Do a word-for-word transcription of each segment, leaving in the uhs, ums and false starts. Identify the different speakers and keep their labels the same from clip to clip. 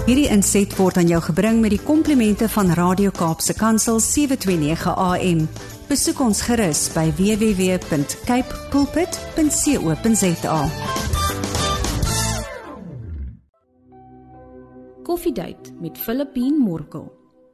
Speaker 1: Hierdie inset word aan jou gebring met die komplimente van Radio Kaapse Kansel sewe twee nege A M. Besoek ons gerus by w w w punt cape pulpit punt co punt za.
Speaker 2: Koffiedייט met Filippine Morkel.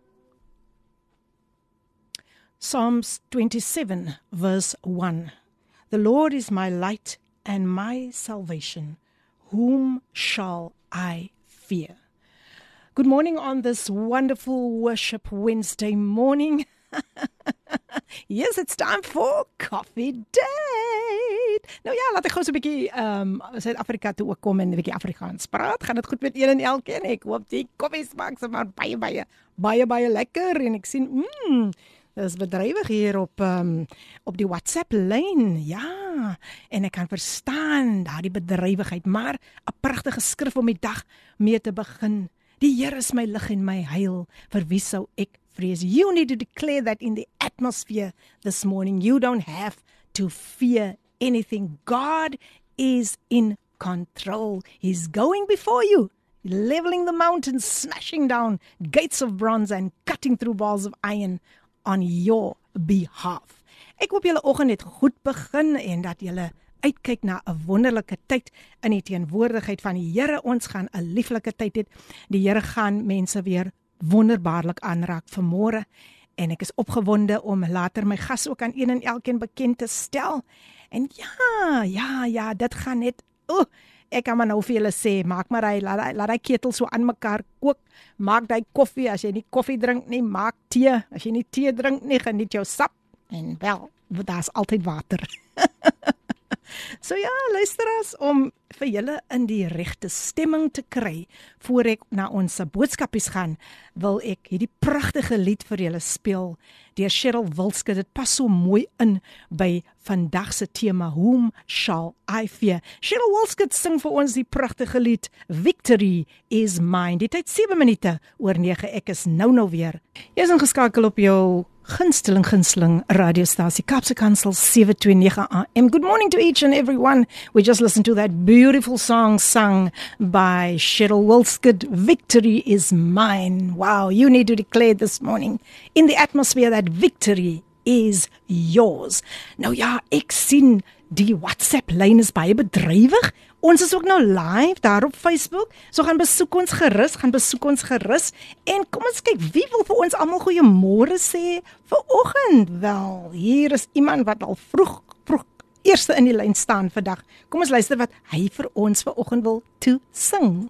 Speaker 3: Psalms twenty-seven verse one. The Lord is my light and my salvation. Whom shall I fear? Good morning on this wonderful Worship Wednesday morning. Yes, it's time for Coffee Date. Nou ja, laat ek gou so 'n bietjie um, Suid-Afrika toe ook kom en 'n bietjie Afrikaans praat. Gaan dit goed met een en elkeen? Ek hoop die koffie smaak sommer baie baie baie baie lekker en ek sien mmm dis bedrywig hier op um, op die WhatsApp lyn. Ja, en ek kan verstaan daardie bedrywigheid, maar 'n pragtige skrif om die dag mee te begin. Die Here is my lig en my heil, vir wie sou ek vrees? You need to declare that in the atmosphere this morning. You don't have to fear anything. God is in control. He's going before you, leveling the mountains, smashing down gates of bronze and cutting through bars of iron on your behalf. Ek hoop julle oggend het goed begin en dat julle uitkyk na 'n wonderlike tyd in die teenwoordigheid van die Here. Ons gaan 'n lieflike tyd hê. Die Here gaan mense weer wonderbaarlik aanraak vanmôre en ek is opgewonde om later my gas ook aan een en elkeen bekend te stel. En ja, ja, ja, dit gaan net oh, ek kan maar nou vir julle sê, maak maar hy laat laat hy ketel so aan mekaar kook. Maak daai koffie, as jy nie koffie drink nie, maak tee. As jy nie tee drink nie, geniet jou sap en wel, daar's altyd water. So ja, luisteraars, om vir julle in die regte stemming te kry, voor ek na ons boodskapies gaan, wil ek hierdie pragtige lied vir julle speel, deur Cheryl Wilskut. Dit pas so mooi in by vandag se tema, Whom Shall I Fear? Cheryl Wilskut sing vir ons die pragtige lied, Victory is Mine. Dit het sewe minute oor nege, ek is nou nou weer. Jy is ingeskakel op jou gunsteling gunsteling radiostasie Kaapse Kansel sewe twee nege A M. Good morning to each and every one. We just listened to that beautiful song sung by Cheryl Wilskut, Victory is Mine. Wow, you need to declare this morning in the atmosphere that victory is yours. Nou ja, ek sien die WhatsApp lyn is baie bedrywig. Ons is ook nou live daar op Facebook. So gaan besoek ons gerus, gaan besoek ons gerus. En kom ons kyk, wie wil vir ons almal goeiemôre sê vir oggend? Wel, hier is iemand wat al vroeg, vroeg eerste in die lyn staan vandag. Kom ons luister wat hy vir ons vir oggend wil toe sing.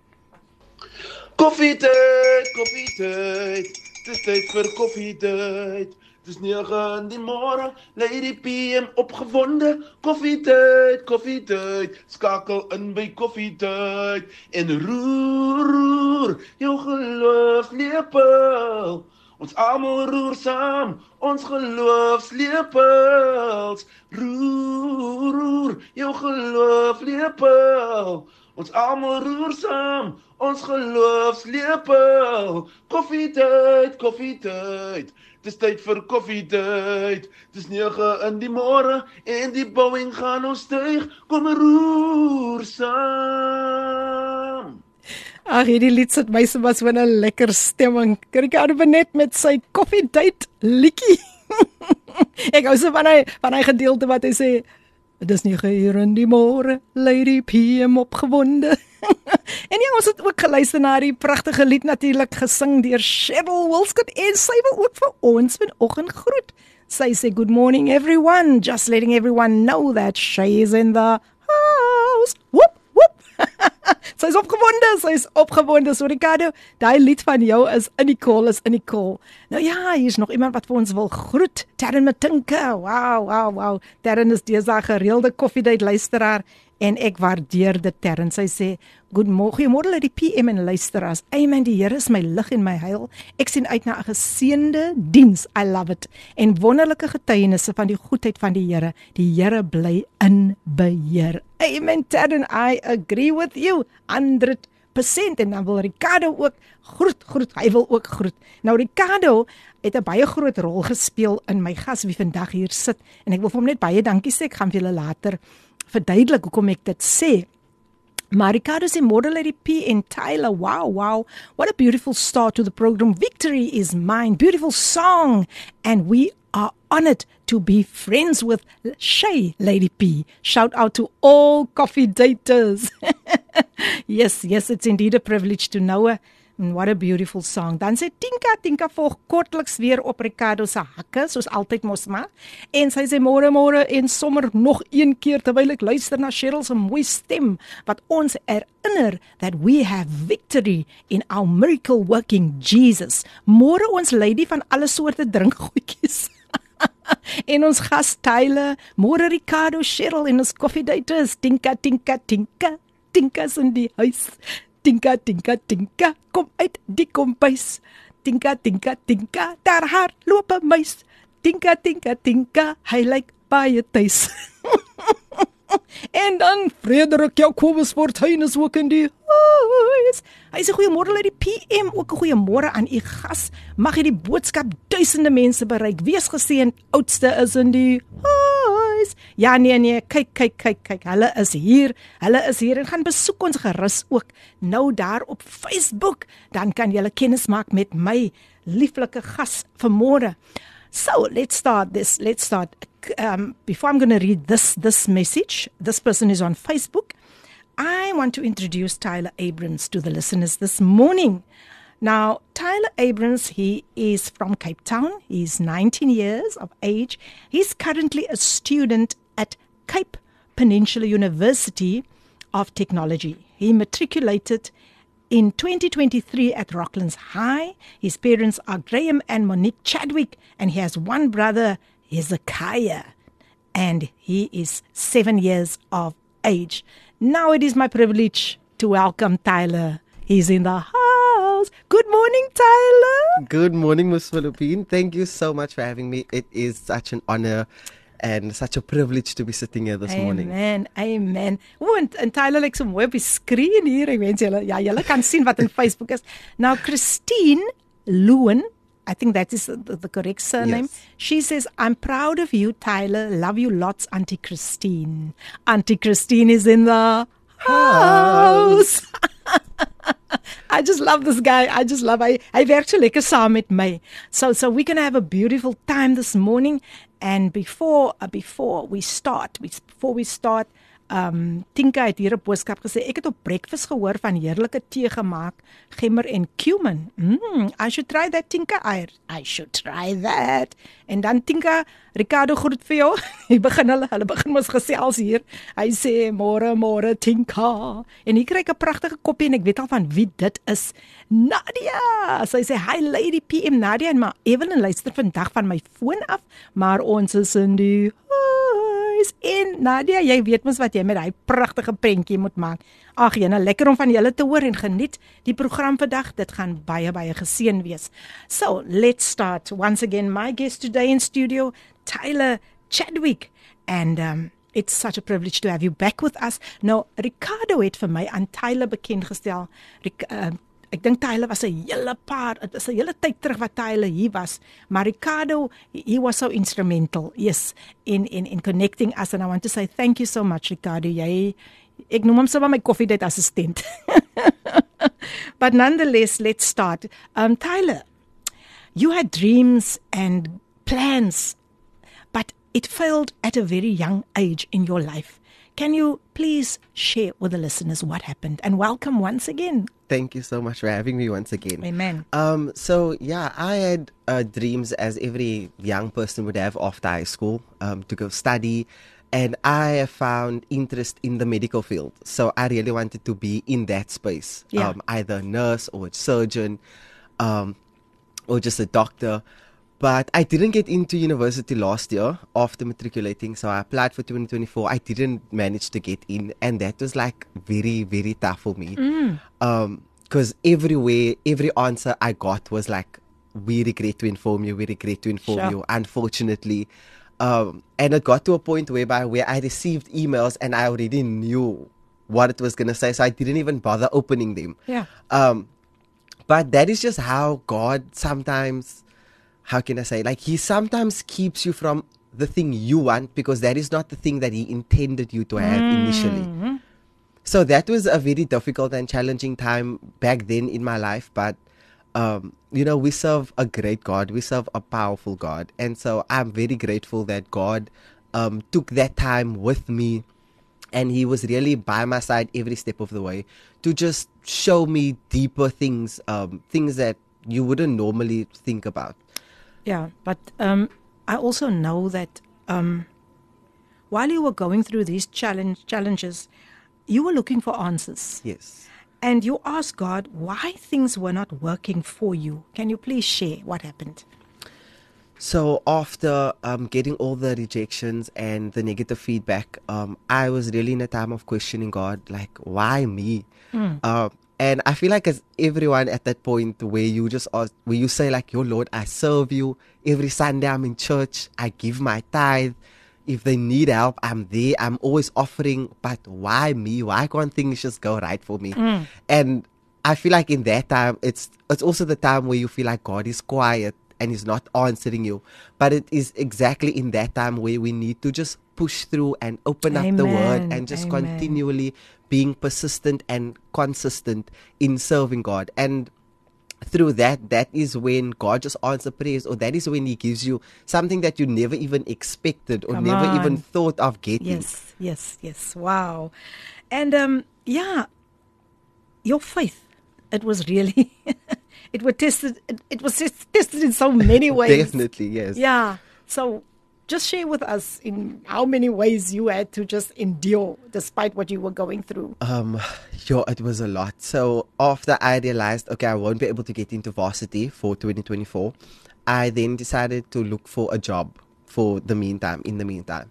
Speaker 4: Koffietyd, koffietyd, dis tyd vir koffietyd. Dis nege in die môre, Lady P M opgewonde. Koffietyd, koffietyd, skakel in by koffietyd. En roer, roer, jou geloofslepel. Ons almal roer saam, ons geloofslepels. Roer, roer, jou geloofslepel. Ons almal roer saam, ons geloofslepel. Koffietyd, koffietyd, dis tyd vir koffietyd. Dis nege in die môre en die Boeing gaan ons styg. Kom roer saam.
Speaker 3: Ag, hierdie lied sit my soms so 'n lekker stemming. Kyk aan Benet met sy koffietyd liedjie. Ek hou so van hy van hy gedeelte wat hy sê, dis nege uur in die môre, Lady P M opgewonde. En ja, ons het ook geluister na die pragtige lied natuurlik gesing deur Cheryl Wilskut en sy wil ook vir ons vanoggend groet. Sy sê, good morning everyone, just letting everyone know that she is in the house. Whoop, whoop. Sy is opgewonde, sy is opgewonde. So Ricardo, daai lied van jou is in die call, is in die call. Nou ja, hier is nog iemand wat vir ons wil groet. Terren Matinka, wow, wow, wow. Terren is deesdae gereelde koffiedייט luisteraar en ek waardeer dit, Terren. Sy sê, goeiemôre, môre uit die P M en luisteraars. Amen, die Here is my lig en my heil. Ek sien uit na 'n geseënde diens. I love it. En wonderlike getuienisse van die goedheid van die Here. Die Here bly in beheer. Amen, Terren, I agree with you. honderd persent. En dan wil Ricardo ook groet, groet. Hy wil ook groet. Nou, Ricardo het 'n baie groot rol gespeel in my gas wie vandag hier sit. En ek wil vir hom net baie dankie sê. Ek gaan vir julle later verduidelik hoekom ek dit sê. Maar Ricardo sê, môre Lady P en Tyler, wow, wow, what a beautiful start to the program. Victory is mine, beautiful song, and we are honored to be friends with Shay, Lady P. Shout out to all coffee daters. yes, yes, it's indeed a privilege to know her. And what a beautiful song. Dan sê Tinka, Tinka volg kortliks weer op Ricardo se hakke, soos altyd mos maar. En sy sê môre môre en sommer nog een keer terwyl ek luister na Cheryl se mooi stem wat ons herinner that we have victory in our miracle working Jesus. Môre ons lady van alle soorte drinkgoedjies. En ons gas Tyler, môre Ricardo, Cheryl en ons coffee daters, Tinka, Tinka, Tinka, Tinka's in die huis. Tinka, Tinka, Tinka, kom uit die kombuis. Tinka, Tinka, Tinka, daar haar loop 'n muis. Tinka, Tinka, Tinka, hy lyk baie tuis. En dan Frederik Jacobus Fortuin is ook in die huis. Hy sê goeiemôre uit die P M, ook 'n goeiemôre aan u gas. Mag hy die boodskap duisende mense bereik. Wees geseën, oudste is in die huis. Ja nee nee, kyk kyk kyk kyk, hulle is hier. Hulle is hier en gaan besoek ons gerus ook nou daar op Facebook. Dan kan julle kennis maak met my lieflike gas vanmôre. So, let's start this. Let's start. Um, before I'm going to read this this message, this person is on Facebook. I want to introduce Tyler Abrams to the listeners this morning. Now, Tyler Abrams, he is from Cape Town. He's nineteen years of age. He's currently a student at Cape Peninsula University of Technology. He matriculated in twenty twenty-three at Rocklands High. His parents are Graham and Monique Chadwick, and he has one brother, Hezekiah, and he is seven years of age. Now it is my privilege to welcome Tyler. He's in the house. Good morning, Tyler.
Speaker 5: Good morning, Miss Philippine. Thank you so much for having me. It is such an honor and such a privilege to be sitting here this
Speaker 3: amen,
Speaker 5: morning.
Speaker 3: Amen, amen. O, en, en Tyler lyk so mooi op die skreen hier. Ek wens julle, ja, julle kan sien wat in Facebook is. Now, Christine Lewin, I think that is the, the correct surname.
Speaker 5: Yes.
Speaker 3: She says, I'm proud of you, Tyler. Love you lots, Auntie Christine. Auntie Christine is in the house. I just love this guy. I just love, hy, hy werk so lekker saam met my. So, so we're going to have a beautiful time this morning. And before, uh, before we start, we, before we start, um, Tinka het hier 'n boodskap gesê, ek het op breakfast gehoor van heerlike tee gemaak, gemmer en cumin. Mm, I should try that, Tinka. I, I should try that. En dan Tinka, Ricardo groet vir jou. Hy begin hulle, hulle begin mos gesels hier. Hy sê, môre, môre, Tinka. En hier kry ek 'n pragtige koppie en ek weet al van wie dit is. Nadia. So hy sê, hi Lady P M Nadia, en maar Evelyn luister vandag van my foon af, maar ons is in die huis. En Nadia, jy weet mos wat jy met daai pragtige prentjie moet maak. Ag jene, lekker om van julle te hoor en geniet die program vandag. Dit gaan baie baie geseën wees. So, let's start. Once again, my guest today in studio, Tyler Chadwick. And um, it's such a privilege to have you back with us. Nou, Ricardo het vir my aan Tyler bekend gestel. Ric- uh, Ek dink Tyler was 'n hele paar, dit is 'n hele tyd terug wat Tyler hier was, maar Ricardo, he was so instrumental, yes, in in in connecting us, and I want to say thank you so much, Ricardo. Jy, ek noem hom sommer my coffee date assistant. But nonetheless, let's start. Um, Tyler, you had dreams and plans, but it failed at a very young age in your life. Can you please share with the listeners what happened? And welcome once again.
Speaker 5: Thank you so much for having me once again.
Speaker 3: Amen.
Speaker 5: Um, so yeah, I had uh, dreams as every young person would have after high school, um, to go study, and I found interest in the medical field. So I really wanted to be in that space,
Speaker 3: Yeah.
Speaker 5: um, either a nurse or a surgeon, um, or just a doctor. But I didn't get into university last year after matriculating, so I applied for twenty twenty-four. I didn't manage to get in, and that was like very, very tough for me.
Speaker 3: Mm.
Speaker 5: Um, because everywhere, every answer I got was like, we regret to inform you, we regret to inform
Speaker 3: Sure.
Speaker 5: you, unfortunately. Um, and it got to a point whereby where I received emails and I already knew what it was going to say, so I didn't even bother opening them.
Speaker 3: Yeah.
Speaker 5: Um, but that is just how God sometimes, how can I say, like he sometimes keeps you from the thing you want because that is not the thing that he intended you to have
Speaker 3: Mm.
Speaker 5: initially. so that was a very difficult and challenging time back then in my life. But, um, you know, we serve a great God. We serve a powerful God. And so I'm very grateful that God um, took that time with me. And he was really by my side every step of the way to just show me deeper things, um, things that you wouldn't normally think about.
Speaker 3: Yeah, but um, I also know that um, while you were going through these challenge challenges, you were looking for answers.
Speaker 5: Yes.
Speaker 3: And you asked God why things were not working for you. Can you please share what happened?
Speaker 5: So after um, getting all the rejections and the negative feedback, um, I was really in a time of questioning God, like, why me? Mm. Uh, and I feel like as everyone at that point where you just ask, where you say like, "Your Lord, I serve you. Every Sunday I'm in church. I give my tithe. If they need help, I'm there. I'm always offering. But why me? Why can't things just go right for me?" Mm. And I feel like in that time, it's it's also the time where you feel like God is quiet and he's not answering you. But it is exactly in that time where we need to just push through and open
Speaker 3: Amen.
Speaker 5: up the word and just
Speaker 3: Amen.
Speaker 5: continually being persistent and consistent in serving God. And through that, that is when God just answers prayers, or that is when he gives you something that you never even expected or
Speaker 3: Come
Speaker 5: never
Speaker 3: on.
Speaker 5: even thought of getting.
Speaker 3: Yes, yes, yes. Wow. And um, yeah, your faith, it was really, it was tested, it, it was tested in so many ways.
Speaker 5: Definitely, yes.
Speaker 3: Yeah. So just share with us in how many ways you had to just endure despite what you were going through.
Speaker 5: Um, yo, it was a lot. So after I realized, okay, I won't be able to get into varsity for twenty twenty-four, I then decided to look for a job for the meantime, in the meantime.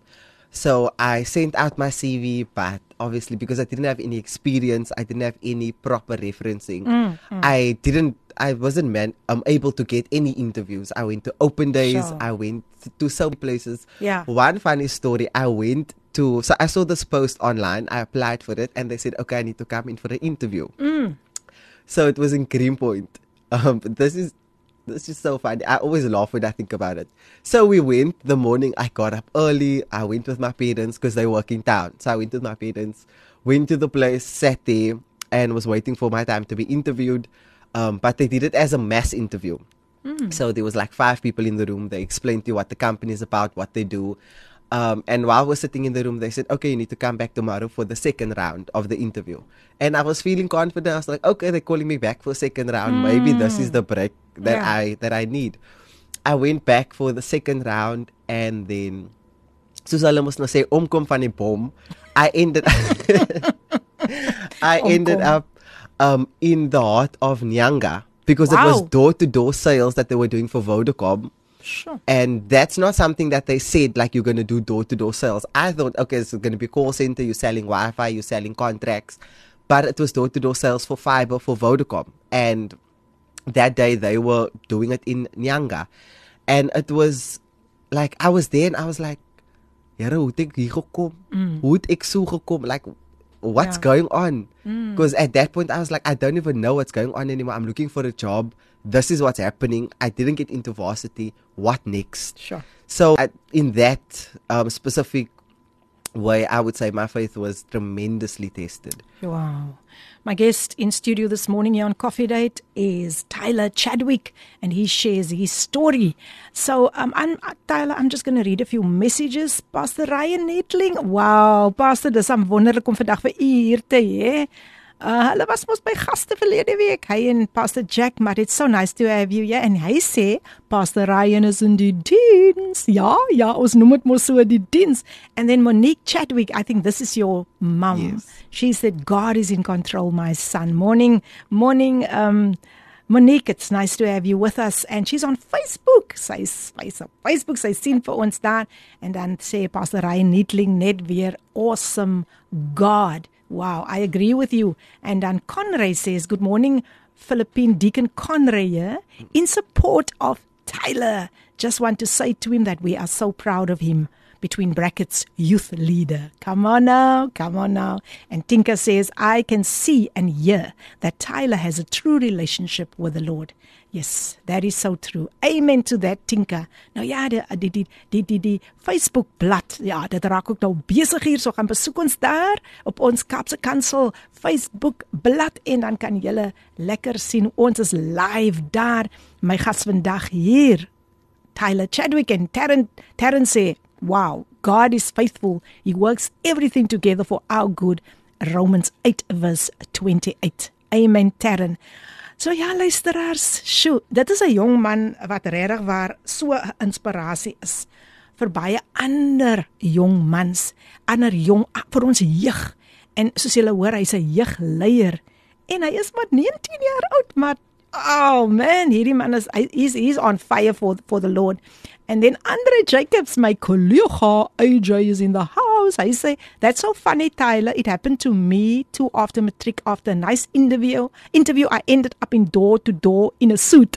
Speaker 5: So I sent out my C V, but obviously because I didn't have any experience, I didn't have any proper referencing. Mm, mm. I didn't, I wasn't man, um, able to get any interviews. I went to open days.
Speaker 3: Sure.
Speaker 5: I went to so many places.
Speaker 3: Yeah.
Speaker 5: One funny story, I went to, so I saw this post online. I applied for it and they said, okay, I need to come in for an interview.
Speaker 3: Mm.
Speaker 5: So it was in Greenpoint. Um, this is, This is so funny. I always laugh when I think about it. So we went the morning. I got up early. I went with my parents because they work in town. So I went with my parents, went to the place, sat there, and was waiting for my time to be interviewed. Um, but they did it as a mass interview. Mm. So there was like five people in the room. They explained to you what the company is about, what they do. Um, and while we're sitting in the room, they said, okay, you need to come back tomorrow for the second round of the interview. And I was feeling confident. I was like, okay, they're calling me back for a second round. Mm. Maybe this is the break that
Speaker 3: yeah.
Speaker 5: I that I need. I went back for the second round, and then soos hulle mos nou sê omkom van die bom, I ended I ended up um, in the heart of Nyanga because
Speaker 3: wow.
Speaker 5: it was door-to-door sales that they were doing for Vodacom.
Speaker 3: Sure.
Speaker 5: And that's not something that they said, like, you're going to do door-to-door sales. I thought, okay, it's going to be call center, you're selling Wi-Fi, you're selling contracts. But it was door-to-door sales for fiber for Vodacom. And that day they were doing it in Nyanga. And it was like, I was there and I was like, Here, hoe het ek hier gekom? Hoe het ek so gekom? Like, what's yeah. going on? Because mm. at that point I was like, I don't even know what's going on anymore. I'm looking for a job. This is what's happening. I didn't get into varsity. What next?
Speaker 3: Sure.
Speaker 5: So at, in that um, specific way, I would say my faith was tremendously tested.
Speaker 3: Wow. My guest in studio this morning here on Coffee Date is Tyler Chadwick, and he shares his story. So, um, I'm, uh, Tyler, I'm just going to read a few messages. Pastor Ryan Netling. Wow, Pastor, dis am wonderlik om vandag vir u hier te hê. Uh, hulle was mos by gaste verlede week. Hy en Pastor Jack, but it's so nice to have you here. En hy sê, Pastor Ryan is in die diens. Ja, ja, ons noem het mos so die diens. And then Monique Chadwick, I think this is your mum.
Speaker 5: Yes.
Speaker 3: She said, God is in control, my son. Morning, morning, um, Monique, it's nice to have you with us. And she's on Facebook. Sy is op Facebook, sy sien vir ons daar. En dan sê Pastor Ryan Netling net weer, awesome God. Wow, I agree with you. And then Conray says, good morning, Philippine Deacon Conray here, in support of Tyler. Just want to say to him that we are so proud of him. between brackets, youth leader. Come on now, come on now. And Tinka says, I can see and hear that Tyler has a true relationship with the Lord. Yes, that is so true. Amen to that, Tinka. Nou ja, die, die, die, die, die, die Facebook-blad, ja, dit raak ook nou bezig hier, so gaan besoek ons daar op ons Kaapse Kansel Facebook-blad en dan kan julle lekker sien, ons is live daar. My gas vandag hier, Tyler Chadwick en Taryn, Taryn sê, wow, God is faithful. He works everything together for our good. Romans eight verse twenty-eight. Amen, Taryn. So ja, luisteraars, sjoe, dit is 'n jong man wat regtig waar so 'n inspirasie is vir baie ander jong mans, ander jong vir ons jeug. En soos julle hoor, hy's 'n jeugleier en hy is maar negentien jaar oud, maar oh man, hierdie man is he's he's on fire for for the Lord. And then Andre Jacobs, my colleague, A J is in the house. I say, that's so funny, Tyler. It happened to me too after matric. After a nice interview, interview, I ended up in door to door in a suit.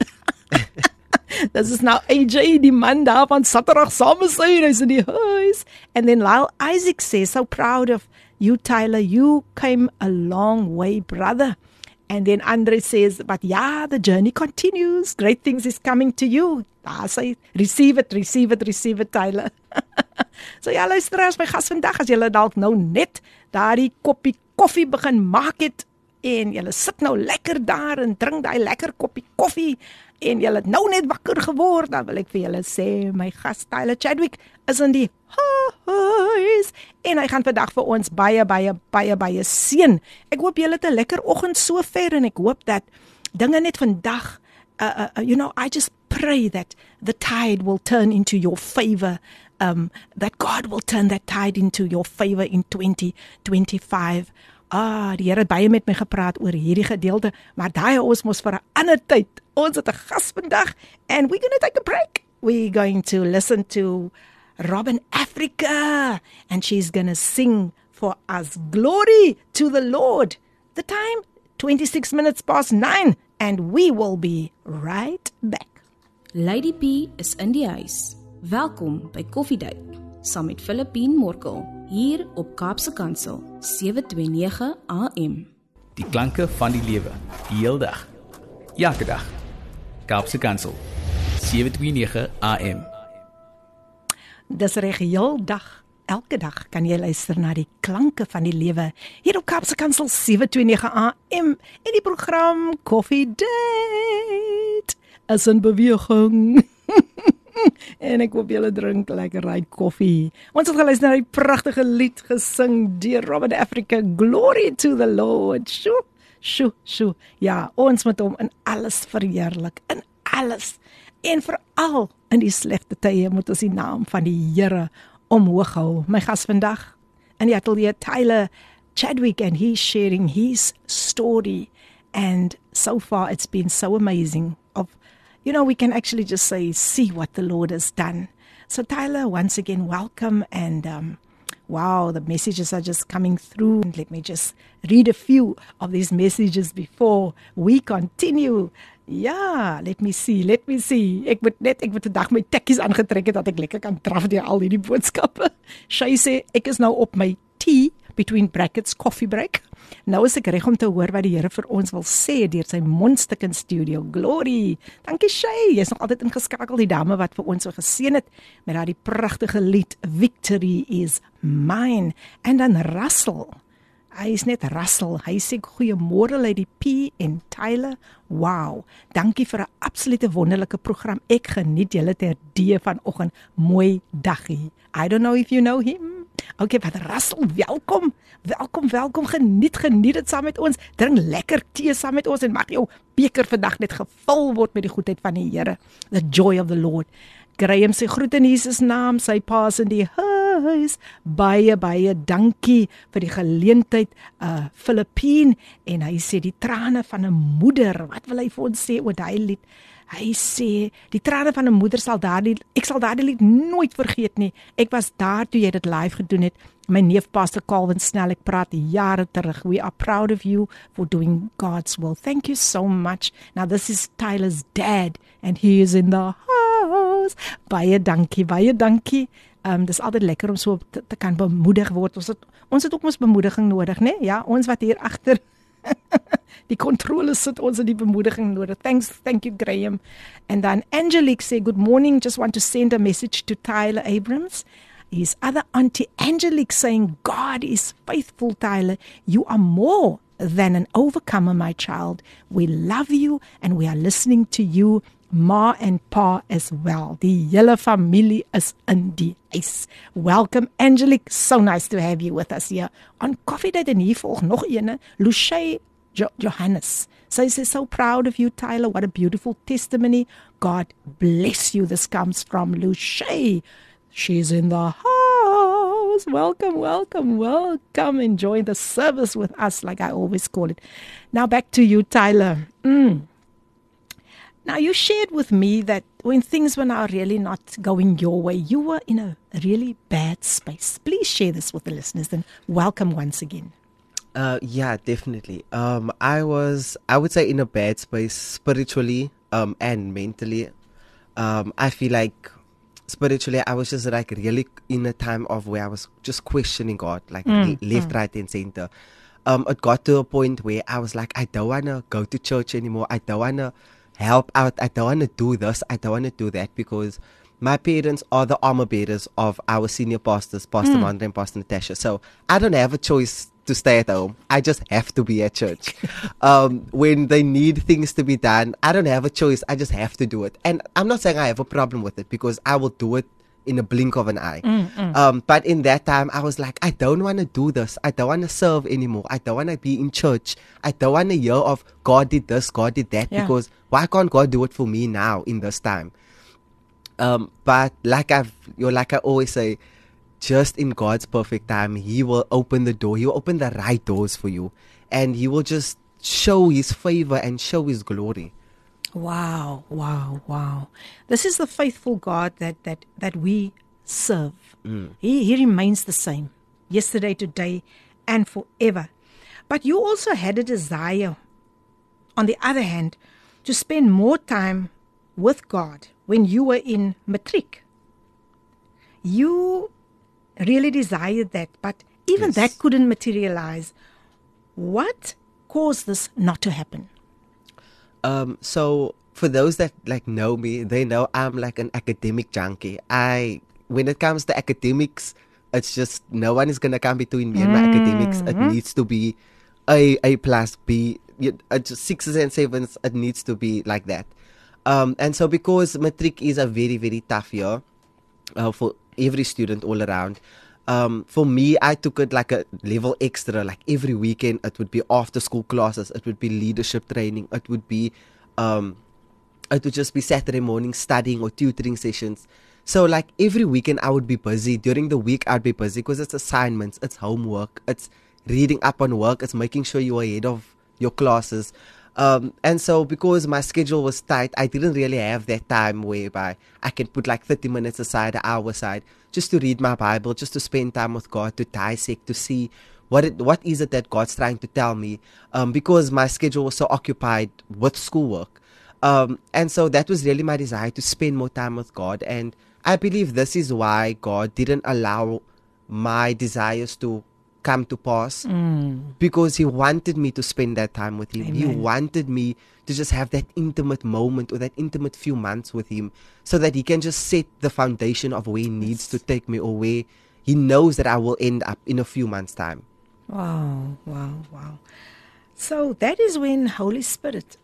Speaker 3: This is now A J, die man daar van Saterdag samen zijn. Hy's in die huis. And then Lyle Isaac says, so proud of you, Tyler. You came a long way, brother. And then Andre says, but yeah, the journey continues. Great things is coming to you. I say, receive it, receive it, receive it, Tyler. So ja, luisteraars, my gas vandag, as julle dalk nou net daardie koppie koffie begin maak het, en julle sit nou lekker daar en drink daai lekker koppie koffie, en julle het nou net wakker geword, dan wil ek vir julle sê, my gas Tyler Chadwick is in die huis, en hy gaan vandag vir ons baie, baie, baie, baie seën. Ek hoop julle het 'n lekker oggend so ver, en ek hoop dat dinge net vandag, uh, uh, you know, I just pray that the tide will turn into your favor, um, that God will turn that tide into your favor in twenty twenty-five. Ah, die Here het baie met my gepraat oor hierdie gedeelte, maar daai ons mos vir 'n ander tyd. Ons het 'n gas vandag, and we're going to take a break. We're going to listen to Robin Africa, and she's going to sing for us, Glory to the Lord. The time, twenty-six minutes past nine, and we will be right back.
Speaker 2: Lady P is in die huis. Welkom by Koffiedייט, saam met Filippine Morkel, hier op Kaapse Kansel, sewe twee nege A M.
Speaker 6: Die klanke van die lewe, die heel dag, elke dag. Kaapse Kansel, sewe twee nege A M.
Speaker 3: Dis reg, heel dag, elke dag kan jy luister na die klanke van die lewe, hier op Kaapse Kansel, sewe twee nege A M, en die program Koffiedייט is in beweging. En ek hoop julle drink lekker ryk koffie. Ons het geluister na die pragtige lied gesing deur Robin Africa, Glory to the Lord. Sjoe, sjoe, sjoe. Ja, ons moet hom in alles verheerlik, in alles. En veral in die slegte tye moet ons die naam van die Here omhoog hou. My gas vandag in die ateljee, Tyler Chadwick, and he's sharing his story. And so far it's been so amazing. Of You know, we can actually just say, see what the Lord has done. So Tyler, once again, welcome. And um, wow, the messages are just coming through. And let me just read a few of these messages before we continue. Ja, let me see, let me see. Ek moet net, ek moet vandag my tekkies aangetrek het, dat ek lekker kan draf deur al hierdie boodskappe. Sy sê, ek is nou op my tea, between brackets, coffee break. Nou is ek reg om te hoor wat die Here vir ons wil sê deur sy mondstuk in studio. Glory. Dankie Shay. Jy's nog altyd ingeskakel, die dame wat vir ons so geseën het met daardie pragtige lied Victory is Mine. En dan Russell. Hy is net Russell. Hy sê goeiemôre Lady P en Tyler. Wow. Dankie vir 'n absolute wonderlike program. Ek geniet julle ter die vanoggend. Mooi daggie. I don't know if you know him. Okay, wat Russell, welkom, welkom, welkom, geniet, geniet het saam met ons, drink lekker tee saam met ons, en mag jou beker vandag net gevul word met die goedheid van die Here, the joy of the Lord. Graham sê groet in Jesus naam, sy paas in die huis, baie, baie dankie vir die geleentheid, uh, Filippine, en hy sê die trane van 'n moeder, wat wil hy vir ons sê oor daai lied? Hy sê, die trane van 'n moeder sal daardie, ek sal daardie lied nooit vergeet nie. Ek was daar toe jy dit live gedoen het. My neef Pastor Calvin Snell, ek praat jare terug. We are proud of you for doing God's will. Thank you so much. Now this is Tyler's dad, and he is in the house. Baie dankie, baie dankie. Um dis altyd lekker om so te, te kan bemoedig word. Ons het ons het ook mos bemoediging nodig, né? Ja, ons wat hier agter die kontrole sit, ons het die bemoediging nodig. Thanks, thank you Graham. And then Angelique say good morning, just want to send a message to Tyler Abrams. His other auntie Angelique saying God is faithful, Tyler. You are more than an overcomer, my child. We love you and we are listening to you, Ma and Pa as well. Die hele familie is in die huis. Welcome Angelique, so nice to have you with us here on Coffee Date. En hier volg nog ene, Lucia jo- Johannes. So she's so proud of you, Tyler. What a beautiful testimony. God bless you. This comes from Lucia. She's in the house. Welcome, welcome, welcome. Enjoy the service with us, like I always call it. Now back to you, Tyler. Mm. Now, you shared with me that when things were now really not going your way, you were in a really bad space. Please share this with the listeners and welcome once again.
Speaker 5: Uh, yeah, definitely. Um, I was, I would say, in a bad space spiritually um, and mentally. Um, I feel like spiritually, I was just like really in a time of where I was just questioning God, like
Speaker 3: Mm,
Speaker 5: left,
Speaker 3: mm.
Speaker 5: right, and center. Um, it got to a point where I was like, I don't want to go to church anymore. I don't want to help out. I don't want to do this. I don't want to do that because my parents are the armor bearers of our senior pastors, Pastor
Speaker 3: Mm.
Speaker 5: Mandra and Pastor Natasha. So I don't have a choice to stay at home. I just have to be at church. um, when they need things to be done, I don't have a choice. I just have to do it. And I'm not saying I have a problem with it because I will do it in a blink of an eye.
Speaker 3: Mm, mm.
Speaker 5: Um, but in that time, I was like, I don't want to do this. I don't want to serve anymore. I don't want to be in church. I don't want to hear of God did this, God did that,
Speaker 3: Yeah.
Speaker 5: because why can't God do it for me now in this time? Um, but like I've, you know, like I always say, just in God's perfect time, He will open the door. He will open the right doors for you, and He will just show His favor and show His glory.
Speaker 3: Wow, wow, wow. This is the faithful God that that that we serve.
Speaker 5: Mm.
Speaker 3: He he remains the same, yesterday, today, and forever. But you also had a desire, on the other hand, to spend more time with God when you were in matric. You really desired that, but even
Speaker 5: Yes.
Speaker 3: that couldn't materialize. What caused this not to happen?
Speaker 5: Um, so for those that like know me, they know I'm like an academic junkie. I, when it comes to academics, it's just no one is gonna come between me and my academics. It needs to be A, A plus, B, you- uh, just sixes and sevens. It needs to be like that. Um, and so because matric is a very very tough year uh, for every student all around. Um, for me, I took it like a level extra. Like every weekend, it would be after school classes. It would be leadership training. It would be, um, it would just be Saturday morning studying or tutoring sessions. So like every weekend, I would be busy. During the week, I'd be busy because it's assignments, it's homework, it's reading up on work, it's making sure you're ahead of your classes. Um, and so because my schedule was tight, I didn't really have that time whereby I can put like thirty minutes aside, an hour aside, just to read my Bible, just to spend time with God, to dissect, to see what it, what is it that God's trying to tell me. Um, because my schedule was so occupied with schoolwork. Um, and so that was really my desire, to spend more time with God. And I believe this is why God didn't allow my desires to come to pass, because He wanted me to spend that time with Him. He
Speaker 3: Amen.
Speaker 5: wanted me to just have that intimate moment or that intimate few months with Him, so that He can just set the foundation of where He needs to take me, or where He knows that I will end up in a few months' time.
Speaker 3: Wow, wow, wow. So that is when Holy Spirit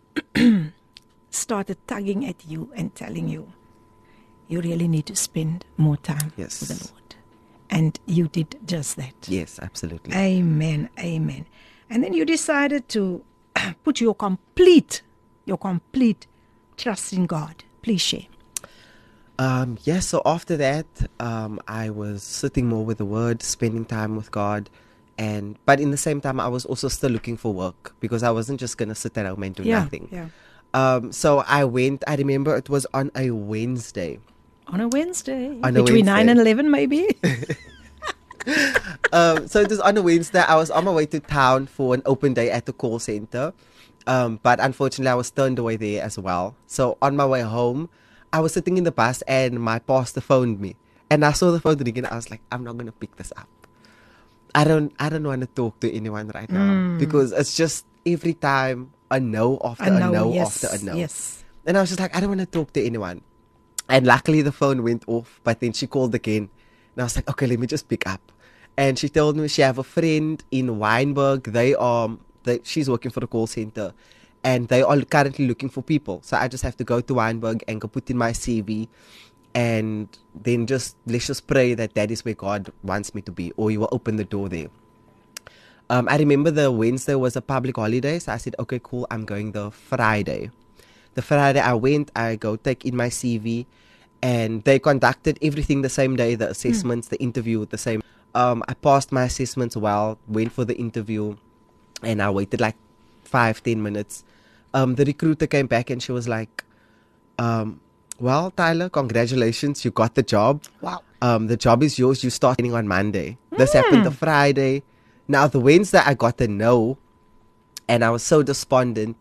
Speaker 3: started tugging at you and telling you, you really need to spend more time
Speaker 5: Yes.
Speaker 3: with the Lord. And you did just that.
Speaker 5: Yes, absolutely.
Speaker 3: Amen, amen. And then you decided to put your complete, your complete trust in God. Please share.
Speaker 5: Um, yes, so after that, um, I was sitting more with the Word, spending time with God, and but in the same time, I was also still looking for work, because I wasn't just gonna sit at home and do
Speaker 3: Yeah,
Speaker 5: nothing.
Speaker 3: yeah.
Speaker 5: Um, so I went. I remember it was on a Wednesday.
Speaker 3: On a Wednesday.
Speaker 5: On a
Speaker 3: Between nine
Speaker 5: Wednesday.
Speaker 3: and eleven, maybe.
Speaker 5: um, so it was on a Wednesday. I was on my way to town for an open day at the call center, um, but unfortunately, I was turned away there as well. So on my way home, I was sitting in the bus, and my pastor phoned me, And I saw the phone ringing. I was like, I'm not gonna pick this up. I don't I don't want to talk to anyone right now
Speaker 3: Mm.
Speaker 5: because it's just every time a no after
Speaker 3: I know,
Speaker 5: a no
Speaker 3: yes,
Speaker 5: after a no.
Speaker 3: yes.
Speaker 5: And I was just like, I don't want to talk to anyone. And luckily the phone went off, but then she called again. And I was like, okay, let me just pick up. And she told me she have a friend in Wynberg. They are, they, she's working for a call center. And they are currently looking for people. So I just have to go to Wynberg and go put in my C V. And then just, let's just pray that that is where God wants me to be. Or He will open the door there. Um, I remember the Wednesday was a public holiday. So I said, okay, cool, I'm going the Friday. The Friday I went, I go take in my C V. And they conducted everything the same day. The assessments, mm. the interview, the same. Um, I passed my assessments well, went for the interview. And I waited like five, ten minutes. Um, the recruiter came back and she was like, um, well, Tyler, congratulations, you got the job.
Speaker 3: Wow.
Speaker 5: Um, the job is yours. You start on Monday. This mm. happened the Friday. Now, the Wednesday, I got a no. And I was so despondent.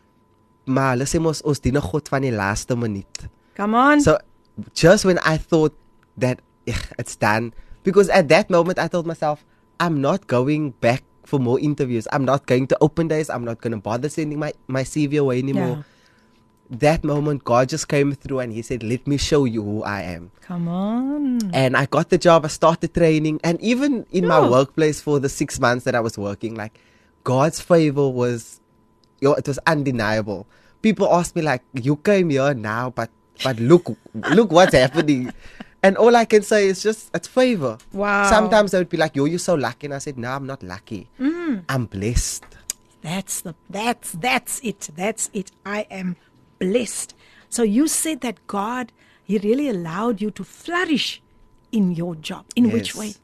Speaker 5: Maar hulle sê mos ons dien 'n God van die laaste minuut.
Speaker 3: Come on.
Speaker 5: So, just when I thought that ugh, it's done, because at that moment I told myself, I'm not going back for more interviews. I'm not going to open days. I'm not going to bother sending my, my C V away anymore. Yeah. That moment, God just came through and He said, let me show you who I am.
Speaker 3: Come on.
Speaker 5: And I got the job. I started training. And even in yeah. my workplace for the six months that I was working, like, God's favor was, yo, it was undeniable. People ask me like, you came here now, but but look, look what's happening. And all I can say is just, it's favor.
Speaker 3: Wow.
Speaker 5: Sometimes they would be like, yo, you're so lucky. And I said, no, I'm not lucky.
Speaker 3: Mm.
Speaker 5: I'm blessed.
Speaker 3: That's the, that's, that's it. That's it. I am blessed. So you said that God, He really allowed you to flourish in your job. In yes. which way?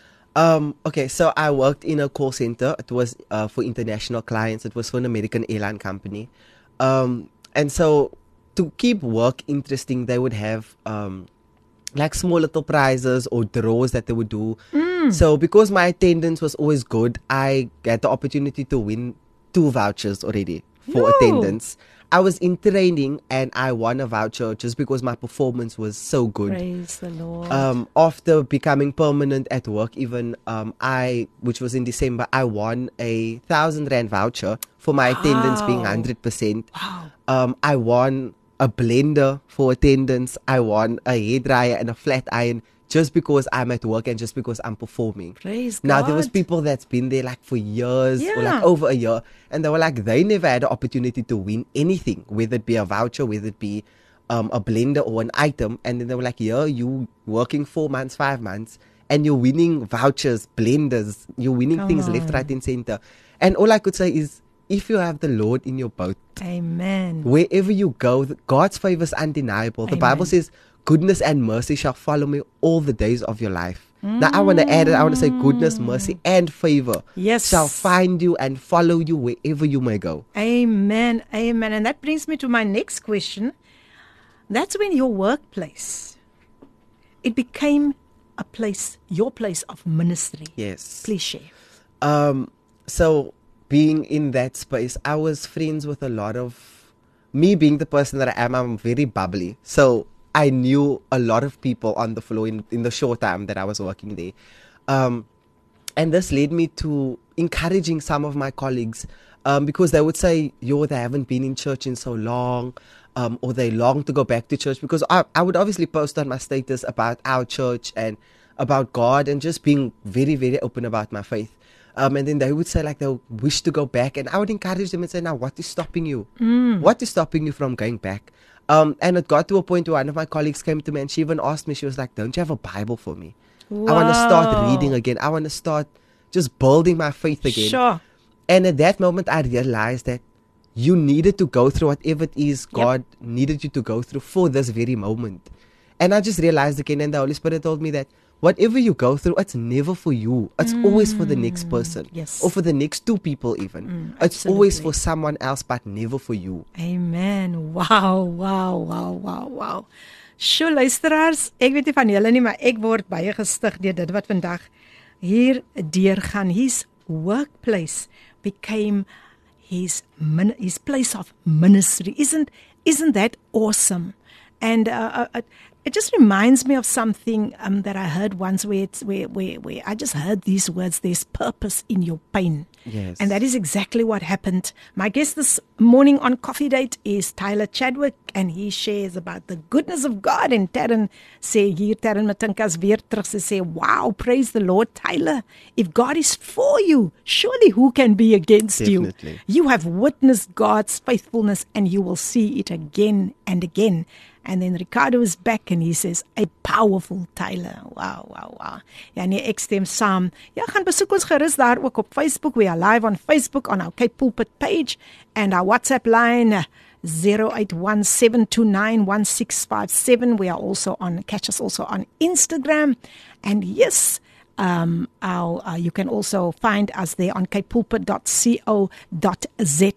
Speaker 5: Um, okay, so I worked in a call center. It was uh, for international clients. It was for an American airline company. Um, and so to keep work interesting, they would have um, like small little prizes or draws that they would do. Mm. So because my attendance was always good, I got the opportunity to win two vouchers already for
Speaker 3: no.
Speaker 5: attendance. I was in training and I won a voucher just because my performance was so good.
Speaker 3: Praise the Lord.
Speaker 5: Um, after becoming permanent at work, even um, I, which was in December, I won a thousand rand voucher for my wow. attendance being one hundred percent.
Speaker 3: Wow.
Speaker 5: Um, I won a blender for attendance. I won a hairdryer and a flat iron just because I'm at work and just because I'm performing.
Speaker 3: Praise
Speaker 5: now,
Speaker 3: God.
Speaker 5: there was people that's been there like for years
Speaker 3: yeah.
Speaker 5: or like over a year. And they were like, they never had the opportunity to win anything, whether it be a voucher, whether it be um, a blender or an item. And then they were like, yeah, you working four months, five months, and you're winning vouchers, blenders, you're winning
Speaker 3: Come
Speaker 5: things
Speaker 3: on.
Speaker 5: left, right, and center. And all I could say is, if you have the Lord in your boat,
Speaker 3: Amen.
Speaker 5: Wherever you go, God's favor is undeniable. The
Speaker 3: Amen.
Speaker 5: Bible says, goodness and mercy shall follow me all the days of your life. Mm. Now, I want to add it. I want to say goodness, mercy, and favor
Speaker 3: yes.
Speaker 5: shall find you and follow you wherever you may go.
Speaker 3: Amen. Amen. And that brings me to my next question. That's when your workplace, it became a place, your place of ministry.
Speaker 5: Yes.
Speaker 3: Please share.
Speaker 5: Um, so, being in that space, I was friends with a lot of, me being the person that I am, I'm very bubbly. So, I knew a lot of people on the floor in, in the short time that I was working there. Um, and this led me to encouraging some of my colleagues um, because they would say, yo, they haven't been in church in so long, um, or they long to go back to church. Because I, I would obviously post on my status about our church and about God and just being very, very open about my faith. Um, and then they would say like they wish to go back. And I would encourage them and say, now, what is stopping you?
Speaker 3: Mm.
Speaker 5: What is stopping you from going back? Um, and it got to a point where one of my colleagues came to me and she even asked me, she was like, don't you have a Bible for me?
Speaker 3: Wow.
Speaker 5: I want to start reading again. I want to start just building my faith again.
Speaker 3: Sure.
Speaker 5: And at that moment, I realized that you needed to go through whatever it is God yep. needed you to go through for this very moment. And I just realized again, and the Holy Spirit told me that whatever you go through, it's never for you. It's mm. always for the next person.
Speaker 3: Yes.
Speaker 5: Or for the next two people even.
Speaker 3: Mm,
Speaker 5: it's
Speaker 3: absolutely.
Speaker 5: always for someone else, but never for you.
Speaker 3: Amen. Wow, wow, wow, wow, wow. Sjoe, luisteraars, ek weet nie van julle nie, maar ek word baie gestig deur dit wat vandag hier deurgaan. His workplace became his his place of ministry. Isn't isn't that awesome? And uh, uh, it just reminds me of something um, that I heard once where, it's, where, where, where I just heard these words, there's purpose in your pain.
Speaker 5: Yes.
Speaker 3: And that is exactly what happened. My guest this morning on Coffee Date is Tyler Chadwick, and he shares about the goodness of God. And Taryn sê hier, Taryn Matinkas weer terug, sy sê, wow, praise the Lord, Tyler. If God is for you, surely who can be against
Speaker 5: Definitely.
Speaker 3: you? You have witnessed God's faithfulness, and you will see it again and again. And then Ricardo is back and he says, a powerful Tyler. Wow, wow, wow. Ja, nee, ek stem saam. Ja, gaan besoek ons gerus daar ook op Facebook. We are live on Facebook on our Cape Pulpit page and our WhatsApp line zero eight one seven two nine one six five seven. We are also on, catch us also on Instagram. And yes, um, our, uh, you can also find us there on cape pulpit dot co dot za.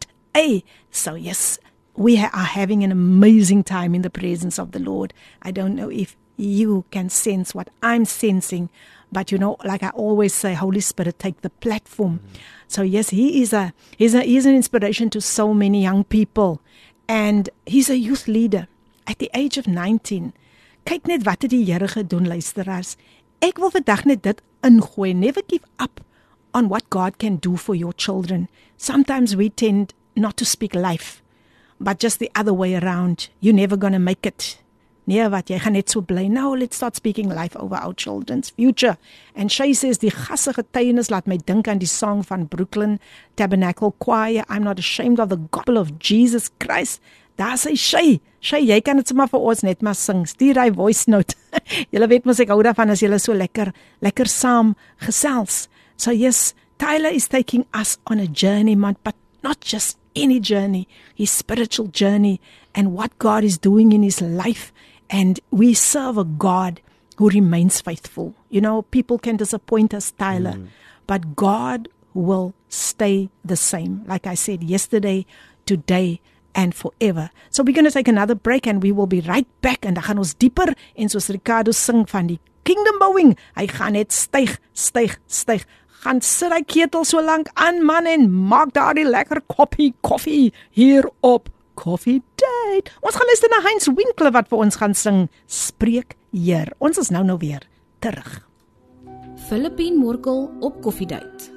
Speaker 3: So yes, we are having an amazing time in the presence of the Lord. I don't know if you can sense what I'm sensing, but you know, like I always say, Holy Spirit, take the platform. Mm-hmm. So yes, he is a he's a he's an inspiration to so many young people, and he's a youth leader at the age of nineteen. Kyk net wat het die Here gedoen, luisteraars. Ek wil vandag net dit ingooi. Never give up on what God can do for your children. Sometimes we tend not to speak life, but just the other way around. You're never going to make it. Nee, wat, jy gaan net so bly. Now, let's start speaking life over our children's future. And Shay says, die gasse getuienis laat my dink aan die song van Brooklyn Tabernacle Choir. I'm not ashamed of the gospel of Jesus Christ. Daar sê Shay, Shay, jy kan dit sommer vir ons net maar sing. Stuur hy voice note. Julle weet mos ek hou daarvan as julle so lekker, lekker saam gesels. So yes, Tyler is taking us on a journey, man, but not just any journey, his spiritual journey and what God is doing in his life. And we serve a God who remains faithful. You know, people can disappoint us, Tyler, mm. but God will stay the same. Like I said yesterday, today, and forever. So we're going to take another break and we will be right back. En dan gaan ons dieper en soos Ricardo sing van die kingdom bouing. Hy gaan net styg, styg, styg. Gaan sit hy ketel so lank aan, man, en maak daar die lekker koppie koffie hier op Coffee Date. Ons gaan luister na Heinz Winkler wat vir ons gaan sing Spreek Heer. Ons is nou nou weer terug.
Speaker 2: Philippine Morkel op Coffee Date.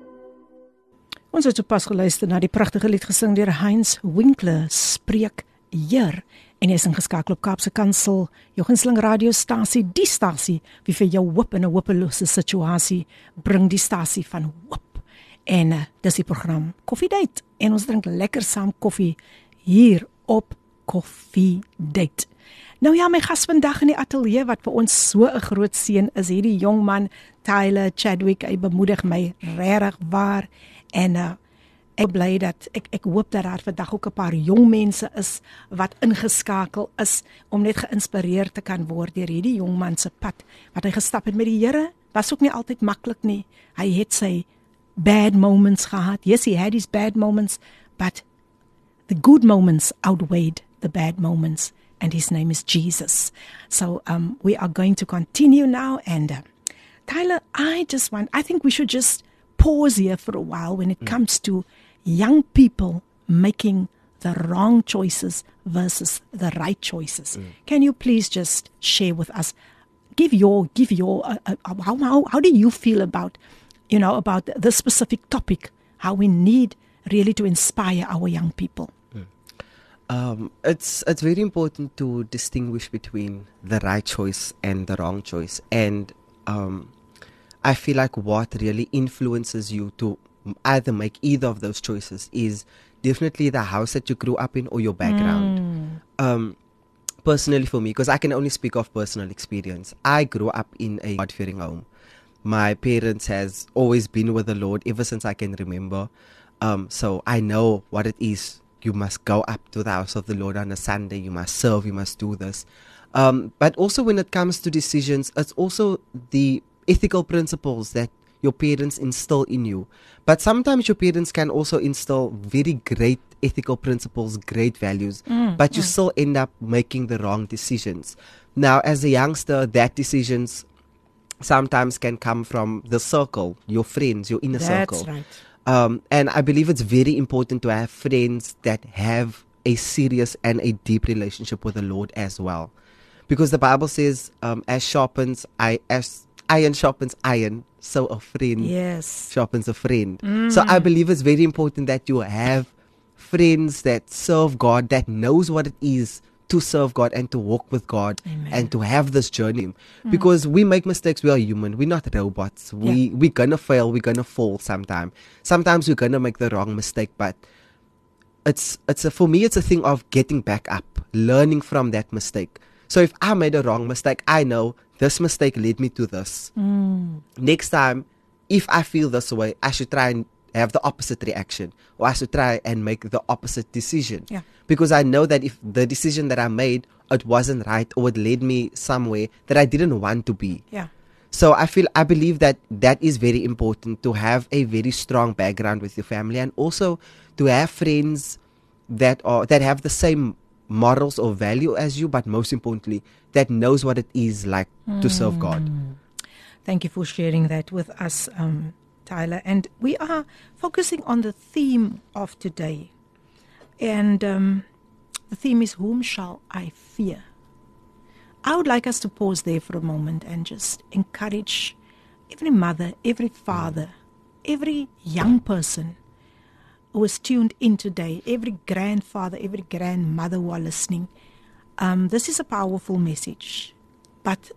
Speaker 3: Ons het sopas geluister na die pragtige lied gesing deur Heinz Winkler, Spreek Heer. En jy is ingeskakel op Kaapse Kansel, jou gunsteling radiostasie, die stasie wie vir jou hoop in 'n hopelose situasie bring, die stasie van hoop. En uh, dis die program Coffee Date. En ons drink lekker saam koffie hier op Coffee Date. Nou ja, my gas vandag in die ateljee wat vir ons so 'n groot seën is, hierdie jong man Tyler Chadwick. Hy bemoedig my regtig waar en uh, ek bly dat ek ek hoop dat daar vandag ook 'n paar jong mense is wat ingeskakel is om net geïnspireer te kan word deur hierdie jong man se pad wat hy gestap het met die Here. Was ook nie altyd maklik nie. Hy het sy bad moments gehad. Yes, he had his bad moments, but the good moments outweighed the bad moments, and his name is Jesus. So um, we are going to continue now, and uh, Tyler, I just want, I think we should just pause here for a while when it mm. comes to young people making the wrong choices versus the right choices. Mm. Can you please just share with us, give your, give your, uh, uh, how, how, how do you feel about, you know, about this specific topic, how we need really to inspire our young people?
Speaker 5: Mm. Um, it's, it's very important to distinguish between the right choice and the wrong choice. And um, I feel like what really influences you to either make either of those choices is definitely the house that you grew up in or your background. Mm. Um, personally for me, because I can only speak of personal experience, I grew up in a God-fearing home. My parents has always been with the Lord ever since I can remember. Um, so I know what it is. You must go up to the house of the Lord on a Sunday. You must serve. You must do this. Um, but also when it comes to decisions, it's also the ethical principles that your parents instill in you. But sometimes your parents can also instill very great ethical principles, great values, mm, but you mm. still end up making the wrong decisions. Now, as a youngster, that decisions sometimes can come from the circle, your friends, your inner
Speaker 3: That's
Speaker 5: circle.
Speaker 3: Right.
Speaker 5: Um, and I believe it's very important to have friends that have a serious and a deep relationship with the Lord as well. Because the Bible says, um, as sharpens, I, as iron sharpens iron, so a friend
Speaker 3: Yes.
Speaker 5: sharpens a friend. So I believe it's very important that you have friends that serve God, that knows what it is to serve God and to walk with God.
Speaker 3: Amen.
Speaker 5: And to have this journey. Because we make mistakes, we are human, we're not robots. We,
Speaker 3: Yeah.
Speaker 5: we're gonna fail, we're gonna fall sometime. Sometimes we're gonna make the wrong mistake, but it's it's a, for me it's a thing of getting back up, learning from that mistake. So if I made a wrong mistake, I know this mistake led me to this. Next time, if I feel this way, I should try and have the opposite reaction, or I should try and make the opposite decision.
Speaker 3: Yeah.
Speaker 5: Because I know that if the decision that I made, it wasn't right, or it led me somewhere that I didn't want to be.
Speaker 3: Yeah.
Speaker 5: So I feel, I believe that that is very important, to have a very strong background with your family, and also to have friends that are that have the same morals or value as you, but most importantly, that knows what it is like to serve God.
Speaker 3: Thank you for sharing that with us, um, Tyler. And we are focusing on the theme of today. And um, the theme is, whom shall I fear? I would like us to pause there for a moment and just encourage every mother, every father, every young person who is tuned in today, every grandfather, every grandmother who are listening. Um, this is a powerful message. But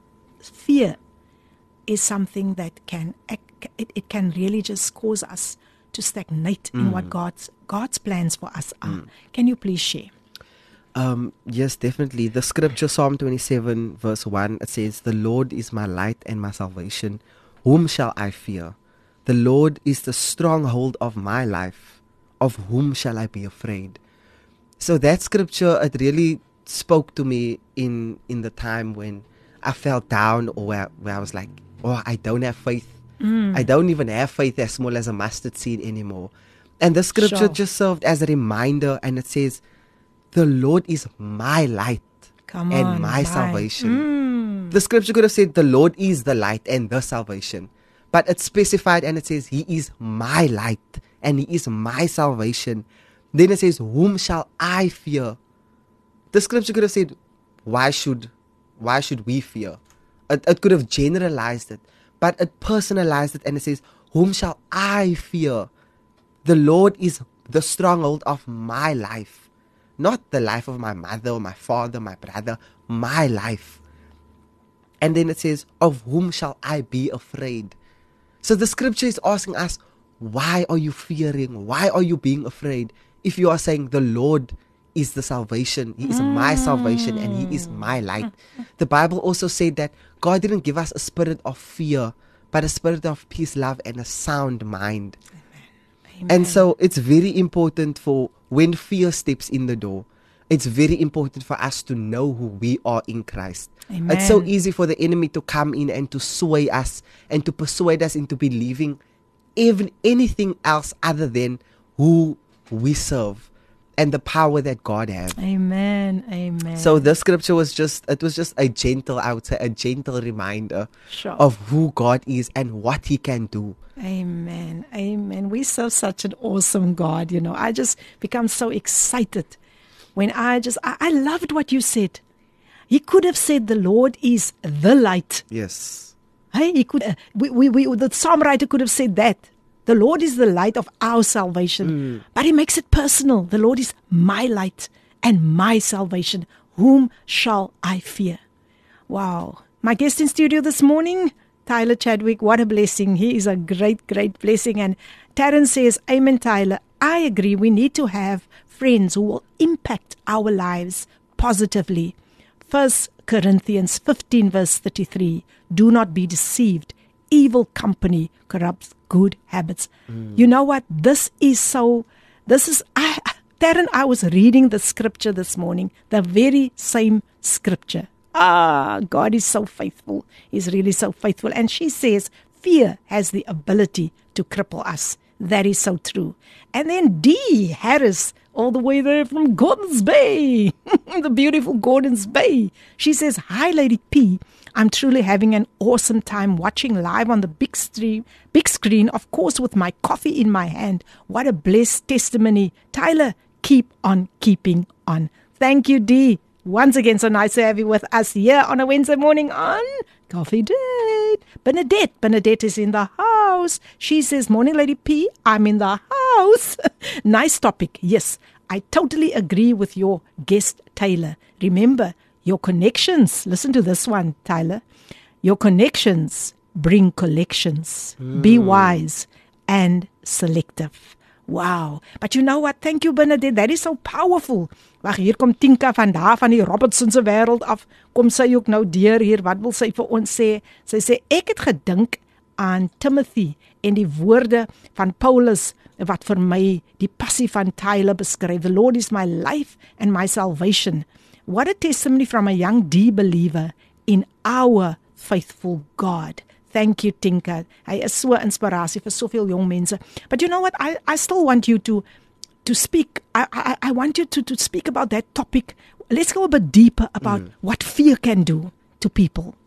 Speaker 3: fear is something that can it, it can really just cause us to stagnate in what God's God's plans for us are. Can you please share?
Speaker 5: Um, yes, definitely. The scripture, Psalm twenty-seven, verse one, it says, "The Lord is my light and my salvation. Whom shall I fear? The Lord is the stronghold of my life. Of whom shall I be afraid?" So that scripture, it really spoke to me in in the time when I felt down, or where, where I was like, oh, I don't have faith. I don't even have faith as small as a mustard seed anymore. And the scripture
Speaker 3: Sure.
Speaker 5: just served as a reminder, and it says, "The Lord is my light
Speaker 3: Come
Speaker 5: and
Speaker 3: on,
Speaker 5: my
Speaker 3: my-
Speaker 5: salvation." The scripture could have said, "The Lord is the light and the salvation." But it's specified, and it says, "He is my light and He is my salvation." Then it says, "Whom shall I fear?" The scripture could have said, why should why should we fear? It, it could have generalized it, but it personalized it, and it says, "Whom shall I fear?" The Lord is the stronghold of my life. Not the life of my mother or my father, my brother, my life. And then it says, "Of whom shall I be afraid?" So the scripture is asking us, why are you fearing? Why are you being afraid? If you are saying, the Lord is the salvation, He is my salvation, and He is my light. The Bible also said that God didn't give us a spirit of fear, but a spirit of peace, love, and a sound mind. And so it's very important for when fear steps in the door, it's very important for us to know who we are in Christ.
Speaker 3: Amen.
Speaker 5: It's so easy for the enemy to come in and to sway us and to persuade us into believing even anything else other than who we serve and the power that God has.
Speaker 3: Amen. Amen.
Speaker 5: So the scripture was just, it was just a gentle, I would say, a gentle reminder
Speaker 3: Sure.
Speaker 5: of who God is and what He can do.
Speaker 3: Amen. Amen. We serve such an awesome God, you know. I just become so excited when I just, I, I loved what you said. He could have said the Lord is the light.
Speaker 5: Yes.
Speaker 3: Hey, he could, uh, we, we, we, the psalm writer could have said that. The Lord is the light of our salvation. But he makes it personal. The Lord is my light and my salvation. Whom shall I fear? Wow. My guest in studio this morning, Tyler Chadwick. What a blessing. He is a great, great blessing. And Taryn says, Amen, Tyler. I agree. We need to have friends who will impact our lives positively. First Corinthians fifteen verse thirty-three. Do not be deceived. Evil company corrupts good habits. Mm. You know what? This is so, this is, I, Taryn, I was reading the scripture this morning, the very same scripture. Ah, God is so faithful. He's really so faithful. And she says, fear has the ability to cripple us. That is so true. And then D. Harris, all the way there from Gordons Bay, the beautiful Gordons Bay. She says, hi, Lady P. I'm truly having an awesome time watching live on the big stream, big screen, of course, with my coffee in my hand. What a blessed testimony. Tyler, keep on keeping on. Thank you, D. Once again, so nice to have you with us here on a Wednesday morning on Coffee Date. Bernadette, Bernadette is in the house. She says, morning Lady P, I'm in the house. Nice topic. Yes, I totally agree with your guest, Taylor. Remember, your connections, listen to this one, Tyler. Your connections bring collections. Mm. Be wise and selective. Wow. But you know what? Thank you, Bernadette. That is so powerful. Wag, hier kom Tinka van daar van die Robertson se wêreld af. Kom sy ook nou deur hier. Wat wil sy vir ons sê? Sy sê ek het gedink aan Timothy en die woorde van Paulus wat vir my die passie van Tyler beskryf. The Lord is my life and my salvation. What a testimony from a young D believer in our faithful God. Thank you, Tinka. Hy is so inspirasie vir soveel jong mense. But you know what? I, I still want you to to speak. I, I, I want you to, to speak about that topic. Let's go a bit deeper about mm. what fear can do to people.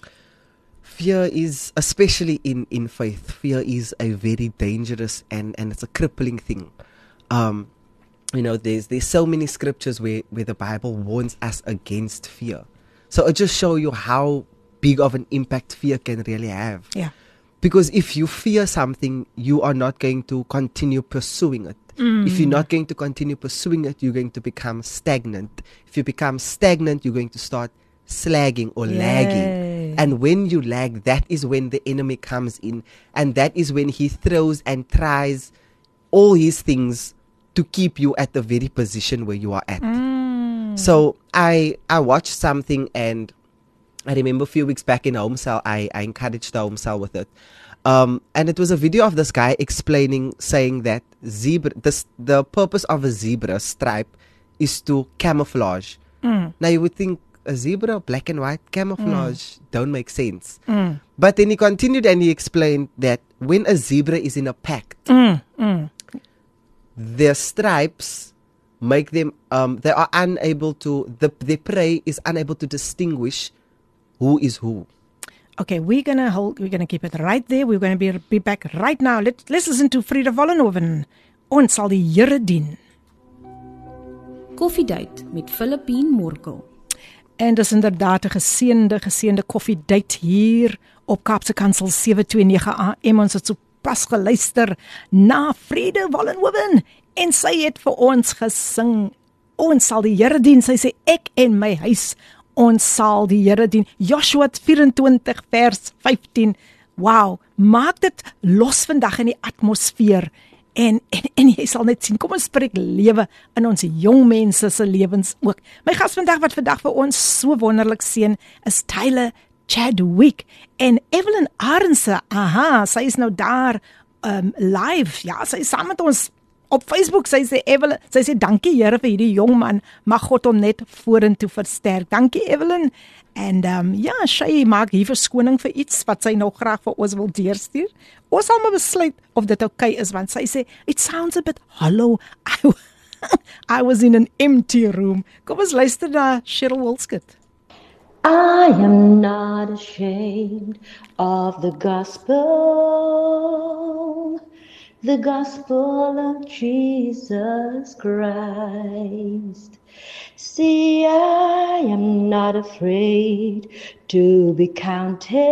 Speaker 5: Fear is, especially in, in faith, fear is a very dangerous and, and it's a crippling thing. Um, you know, there's there's so many scriptures where, where the Bible warns us against fear. So it just shows you how big of an impact fear can really have.
Speaker 3: Yeah.
Speaker 5: Because if you fear something, you are not going to continue pursuing it. Mm. If you're not going to continue pursuing it, you're going to become stagnant. If you become stagnant, you're going to start slagging or Yay. lagging. And when you lag, that is when the enemy comes in. And that is when he throws and tries all his things to keep you at the very position where you are at. Mm. So I I watched something, and I remember a few weeks back in Home Cell, I, I encouraged the Home Cell with it. Um, and it was a video of this guy explaining, saying that zebra, this, the purpose of a zebra stripe is to camouflage. Mm. Now you would think a zebra, black and white, camouflage, mm. don't make sense. Mm. But then he continued and he explained that when a zebra is in a pack, mm. Mm. their stripes make them, um, they are unable to, the, the prey is unable to distinguish who is who.
Speaker 3: Okay, we're gonna hold. We're gonna keep it right there. We're gonna be be back right now. Let Let's listen to Frida Vollenhoven. Ons sal die Here dien.
Speaker 2: Koffiedייט met Philippine Morkel.
Speaker 3: En dis inderdaad 'n geseënde geseënde koffiedייט hier op Kaapse Kansel sewe twee nege A M. Ons het so pas geluister na Frida Vollenhoven en sy het vir ons gesing. Ons sal die Here dien. Sy sê ek en my huis ons sal die Here dien. Joshua vyf-en-twintig vers vyftien. Wow, maak dit los vandag in die atmosfeer. En, en en jy sal net sien, kom ons spreek lewe in ons jong mense se lewens ook. My gas vandag wat vandag vir ons so wonderlik seën is Tyler Chadwick en Evelyn Arendse. Aha, sy is nou daar um, live. Ja, sy is saam met ons op Facebook. Sy sê Evelyn, sy sê dankie Here vir hierdie jong man. Mag God hom net vorentoe versterk. Dankie Evelyn. En um, ja, sy maak hier verskoning vir iets wat sy nog graag vir ons wil deurstuur. Ons sal maar besluit of dit okay is, want sy sê it sounds a bit hollow. I, I was in an empty room. Kom ons luister na Cheryl Wilskut.
Speaker 7: I am not ashamed of the gospel, the gospel of Jesus Christ. See, I am not afraid to be counted,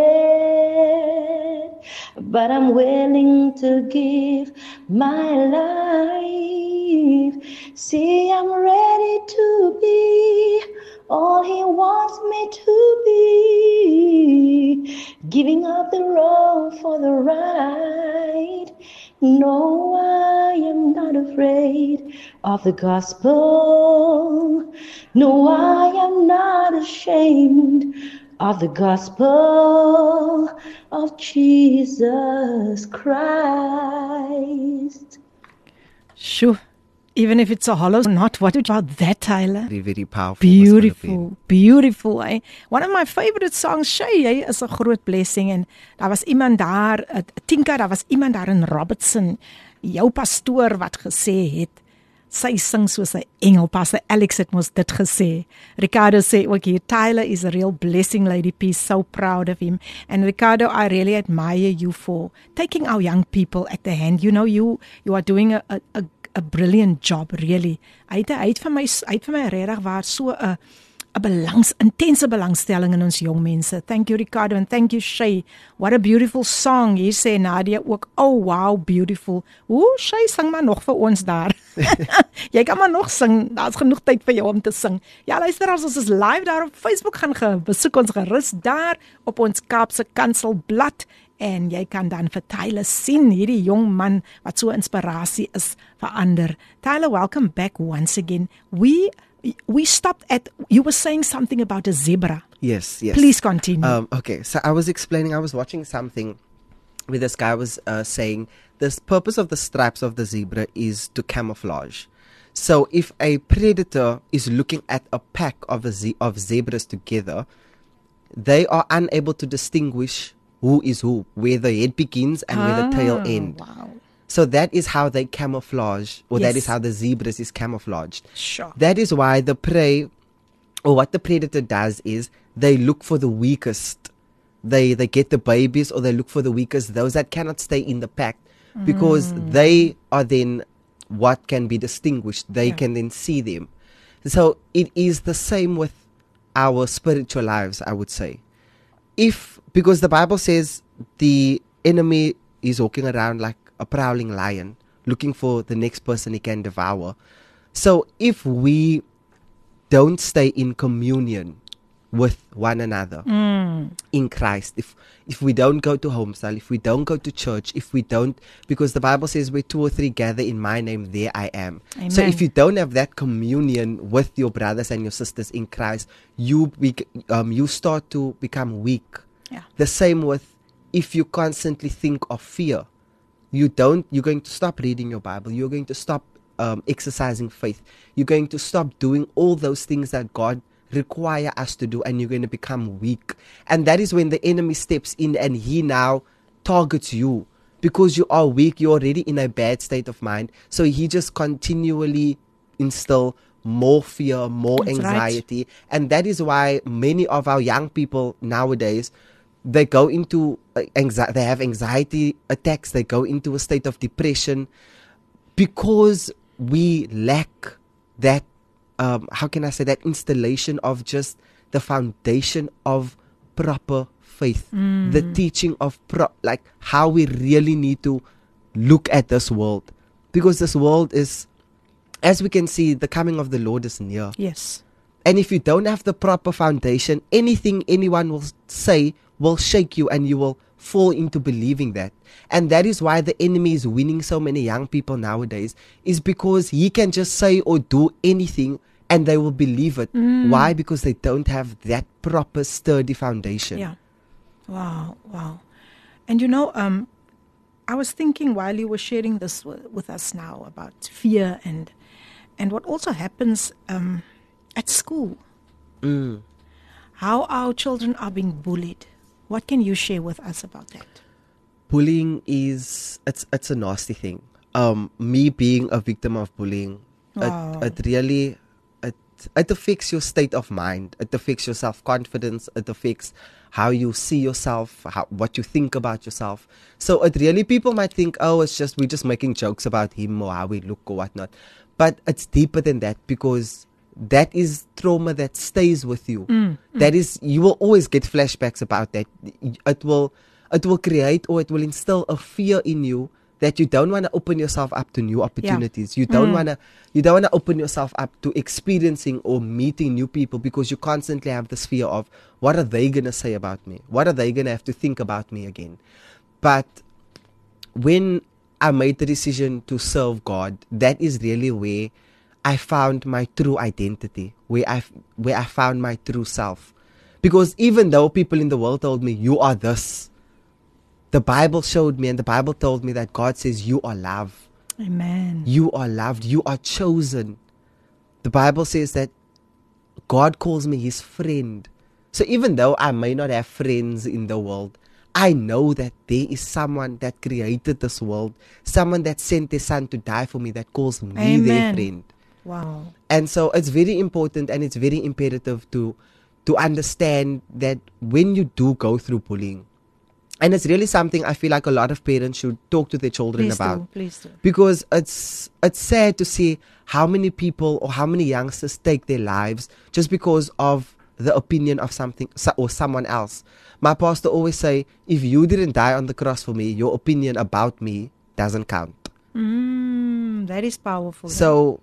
Speaker 7: but I'm willing to give my life. See, I'm ready to be all He wants me to be, giving up the wrong for the right. No, I am not afraid of the gospel. No, I am not ashamed of the gospel of Jesus Christ.
Speaker 3: Sure. Even if it's a hollow knot, what about that, Tyler?
Speaker 5: Very, very powerful.
Speaker 3: Beautiful, beautiful. Eh? One of my favorite songs, Shay, eh, is a groot blessing. En daar was iemand daar, uh, Tinka, daar was iemand daar in Robertson, jou pastoor wat gesê het, sy sing soos 'n engel. Pastor Alex het mos dit gesê. Ricardo sê ook hier, Tyler is a real blessing, Lady P, so proud of him. And Ricardo, I really admire you for taking our young people at the hand. You know, you you are doing a, a, a brilliant job, really. Hy het, hy het vir my, hy het vir my regtig waar so 'n 'n belangs intense belangstelling in ons jong mense. Thank you Ricardo and thank you Shay. What a beautiful song. Hier sê Nadia ook, oh wow, beautiful. Ooh, Shay sing maar nog vir ons daar. Jy kan maar nog sing. Daar's genoeg tyd vir jou om te sing. Ja, luister as ons is live daar op Facebook gaan ge besoek ons gerus daar op ons Kaapse Kansel blad. En jy kan dan vir Tyler sien, hierdie jong man wat so inspirasie is vir ander. Tyler, welcome back once again. We we stopped at, you were saying something about a zebra.
Speaker 5: Yes, yes.
Speaker 3: Please continue.
Speaker 5: Um, okay, so I was explaining, I was watching something where this guy was uh, saying the purpose of the stripes of the zebra is to camouflage. So if a predator is looking at a pack of, a ze- of zebras together, they are unable to distinguish who is who, where the head begins and where the tail ends.
Speaker 3: Wow.
Speaker 5: So that is how they camouflage, or
Speaker 3: Yes.
Speaker 5: that is how the zebras is camouflaged.
Speaker 3: Sure.
Speaker 5: That is why the prey, or what the predator does is, they look for the weakest. They they get the babies, or they look for the weakest, those that cannot stay in the pack, because
Speaker 3: Mm.
Speaker 5: they are then what can be distinguished. They
Speaker 3: Yeah.
Speaker 5: can then see them. So it is the same with our spiritual lives, I would say. If, because the Bible says the enemy is walking around like a prowling lion, looking for the next person he can devour. So if we don't stay in communion with one another in Christ, if if we don't go to homestyle, if we don't go to church, if we don't, because the Bible says where two or three gather in my name, there I am. So
Speaker 3: Amen.
Speaker 5: if you don't have that communion with your brothers and your sisters in Christ, you bec- um you start to become weak.
Speaker 3: Yeah.
Speaker 5: The same with if you constantly think of fear, you don't, you're going to stop reading your Bible. You're going to stop um, exercising faith. You're going to stop doing all those things that God require us to do, and you're going to become weak. And that is when the enemy steps in and he now targets you because you are weak. You're already in a bad state of mind. So he just continually instill more fear, more
Speaker 3: That's right.
Speaker 5: anxiety. And that is why many of our young people nowadays, they go into uh, anxiety, they have anxiety attacks, they go into a state of depression because we lack that, um, how can I say, that installation of just the foundation of proper faith, the teaching of pro- like how we really need to look at this world, because this world is, as we can see, the coming of the Lord is near.
Speaker 3: Yes.
Speaker 5: And if you don't have the proper foundation, anything anyone will say will shake you and you will fall into believing that. And that is why the enemy is winning so many young people nowadays, is because he can just say or do anything and they will believe it. Why? Because they don't have that proper sturdy foundation.
Speaker 3: Yeah. Wow, wow. And you know, um, I was thinking while you were sharing this w- with us now about fear and and what also happens um, at school,
Speaker 5: Mm.
Speaker 3: how our children are being bullied. What can you share with us about that?
Speaker 5: Bullying is, it's it's a nasty thing. Um, me being a victim of bullying,
Speaker 3: Wow.
Speaker 5: it, it really, it, it affects your state of mind. It affects your self-confidence. It affects how you see yourself, how, what you think about yourself. So it really, people might think, oh, it's just, we're just making jokes about him or how we look or whatnot. But it's deeper than that, because that is trauma that stays with you. That is, you will always get flashbacks about that. It will, it will create, or it will instill a fear in you that you don't want to open yourself up to new opportunities. You don't want to, you don't want to open yourself up to experiencing or meeting new people, because you constantly have this fear of, what are they going to say about me? What are they going to have to think about me again? But when I made the decision to serve God, that is really where I found my true identity, where I where I found my true self. Because even though people in the world told me, you are this, the Bible showed me, and the Bible told me that God says you are loved.
Speaker 3: Amen.
Speaker 5: You are loved. You are chosen. The Bible says that God calls me his friend. So even though I may not have friends in the world, I know that there is someone that created this world, someone that sent their son to die for me, that calls me their
Speaker 3: Amen.
Speaker 5: friend.
Speaker 3: Wow.
Speaker 5: And so it's very important, and it's very imperative to to understand that when you do go through bullying, And it's really something I feel like a lot of parents should talk to their children
Speaker 3: Please
Speaker 5: about.
Speaker 3: do, please do.
Speaker 5: Because it's it's sad to see how many people or how many youngsters take their lives just because of the opinion of something so- or someone else. My pastor always say, if you didn't die on the cross for me, your opinion about me doesn't count.
Speaker 3: Mm, that is powerful.
Speaker 5: So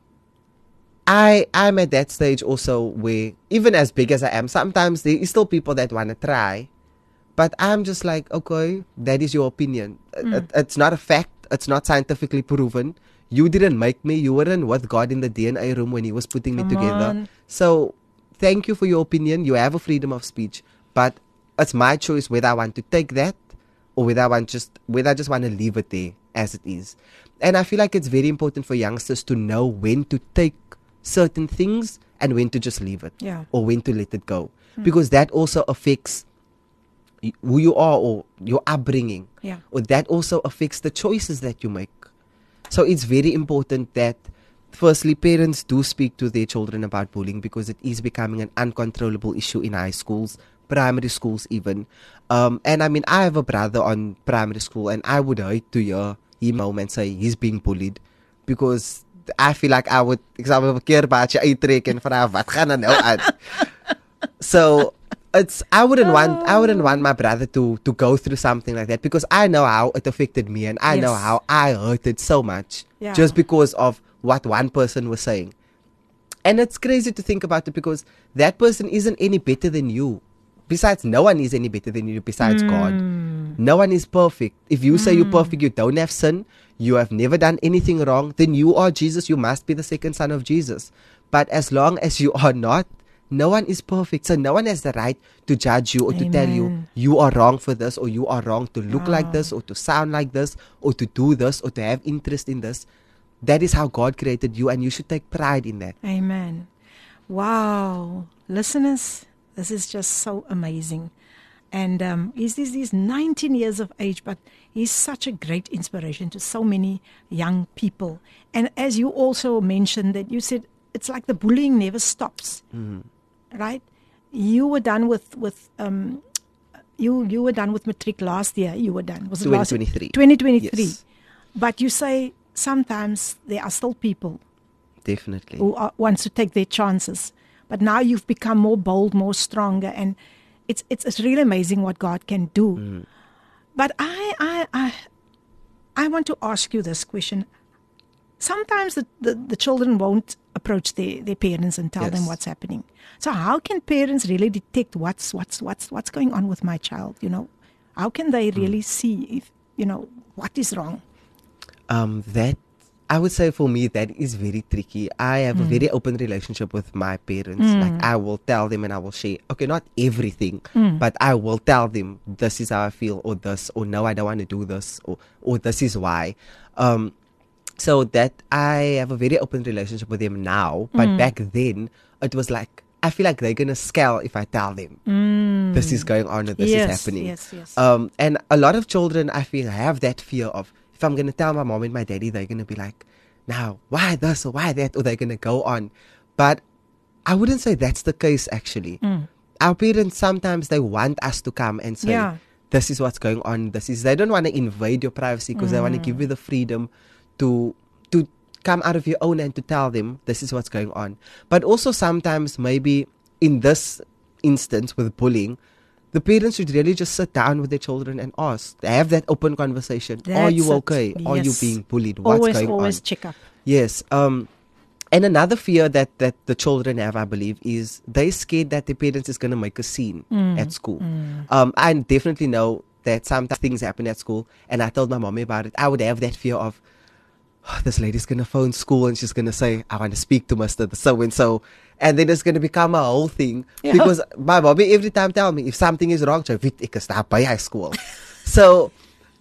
Speaker 5: I I'm at that stage also where even as big as I am, sometimes there is still people that want to try. But I'm just like, okay, that is your opinion.
Speaker 3: Mm.
Speaker 5: It, it's not a fact. It's not scientifically proven. You didn't make me. You weren't with God in the D N A room when He was putting
Speaker 3: Come
Speaker 5: me together.
Speaker 3: on.
Speaker 5: So thank you for your opinion. You have a freedom of speech. But it's my choice whether I want to take that or whether I want just whether I just want to leave it there as it is. And I feel like it's very important for youngsters to know when to take certain things and when to just leave it.
Speaker 3: Yeah.
Speaker 5: Or when to let it go. Mm. Because that also affects who you are or your upbringing.
Speaker 3: Yeah.
Speaker 5: Or that also affects the choices that you make. So it's very important that firstly parents do speak to their children about bullying, because it is becoming an uncontrollable issue in high schools, primary schools even. Um, and I mean, I have a brother on primary school, and I would hate to hear him home and say he's being bullied, because I feel like I would, ek sal 'n verkeer baadjie uittrek en vra wat gaan er nou aan. So it's I wouldn't want I wouldn't want my brother to to go through something like that, because I know how it affected me, and I
Speaker 3: Yes.
Speaker 5: know how I hurted so much
Speaker 3: Yeah.
Speaker 5: just because of what one person was saying. And it's crazy to think about it, because that person isn't any better than you. Besides, no one is any better than you besides
Speaker 3: Mm.
Speaker 5: God. No one is perfect. If you say you're perfect, you don't have sin, you have never done anything wrong, then you are Jesus. You must be the second son of Jesus. But as long as you are not, no one is perfect. So no one has the right to judge you or to tell you
Speaker 3: Amen.
Speaker 5: you are wrong for this, or you are wrong to look like
Speaker 3: Ah.
Speaker 5: this, or to sound like this, or to do this, or to have interest in this. That is how God created you, and you should take pride in that.
Speaker 3: Amen. Wow. Listeners, this is just so amazing. And um, he's, he's, he's nineteen years of age, but he's such a great inspiration to so many young people. And as you also mentioned, that you said it's like the bullying never stops,
Speaker 5: Mm.
Speaker 3: right? You were done with with um, you you were done with matric last year. You were done. Was it last
Speaker 5: twenty twenty-three.
Speaker 3: twenty twenty-three.
Speaker 5: Yes.
Speaker 3: But you say sometimes there are still people
Speaker 5: Definitely.
Speaker 3: who are, wants to take their chances. But now you've become more bold, more stronger, and it's it's, it's really amazing what God can do.
Speaker 5: Mm.
Speaker 3: But I I I I want to ask you this question. Sometimes the, the, the children won't approach their, their parents and tell them
Speaker 5: Yes.
Speaker 3: what's happening. So how can parents really detect what's what's what's what's going on with my child? You know, how can they really see if you know what is wrong?
Speaker 5: Um, that I would say for me that is very tricky. I have a very open relationship with my parents. Like I will tell them and I will share. Okay, not everything, but I will tell them this is how I feel, or this, or no, I don't want to do this, or or this is why. Um, so that I have a very open relationship with them now. But back then it was like I feel like they're gonna scale if I tell them this is going on or this
Speaker 3: Yes,
Speaker 5: is happening.
Speaker 3: yes, yes.
Speaker 5: Um, and a lot of children, I feel, have that fear of, if I'm going to tell my mom and my daddy, they're going to be like, now, why this or why that? Or they're going to go on. But I wouldn't say that's the case, actually. Our parents, sometimes they want us to come and say,
Speaker 3: Yeah.
Speaker 5: this is what's going on. This is, they don't want to invade your privacy, because they want to give you the freedom to to come out of your own and to tell them this is what's going on. But also sometimes, maybe in this instance with bullying, the parents should really just sit down with their children and ask, have that open conversation. Are you
Speaker 3: That's it.
Speaker 5: okay? Are you
Speaker 3: Yes.
Speaker 5: being bullied? What's
Speaker 3: always
Speaker 5: going
Speaker 3: always
Speaker 5: on?
Speaker 3: check up.
Speaker 5: Yes. Um, and another fear that, that the children have, I believe, is they're scared that their parents is going to make a scene at school. Um, I definitely know that sometimes things happen at school, and I told my mommy about it. I would have that fear of, oh, this lady's going to phone school and she's going to say, I want to speak to Mister So-and-so. And then it's going to become a whole thing.
Speaker 3: Yeah.
Speaker 5: Because my mommy every time tell me, if something is wrong, ek is daar by high school. So,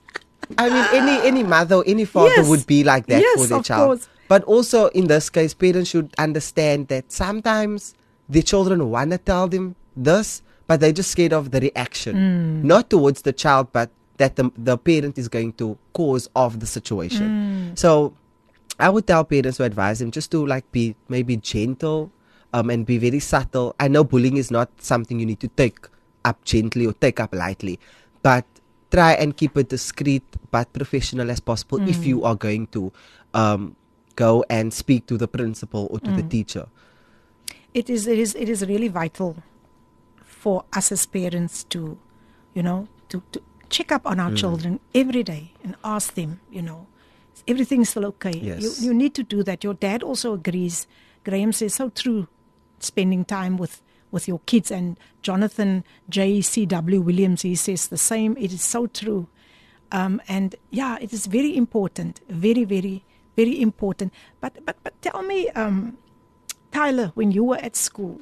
Speaker 5: I mean, any any mother or any father
Speaker 3: Yes.
Speaker 5: would be like that
Speaker 3: Yes,
Speaker 5: for their
Speaker 3: of
Speaker 5: child.
Speaker 3: course.
Speaker 5: But also, in this case, parents should understand that sometimes the children want to tell them this, but they're just scared of the reaction. Not towards the child, but that the, the parent is going to cause of the situation. So, I would tell parents to advise them just to like be maybe gentle um, and be very subtle. I know bullying is not something you need to take up gently or take up lightly, but try and keep it discreet but professional as possible mm. if you are going to um, go and speak to the principal or to mm. the teacher.
Speaker 3: It is, it is, it is really vital for us as parents to, you know, to, to check up on our mm. children every day and ask them, you know, everything's still okay.
Speaker 5: Yes.
Speaker 3: You, you need to do that. Your dad also agrees. Graham says so true, spending time with, with your kids. And Jonathan J C W Williams, he says the same. It is so true. Um, and yeah, it is very important, very, very, very important. But but but tell me, um, Tyler, when you were at school,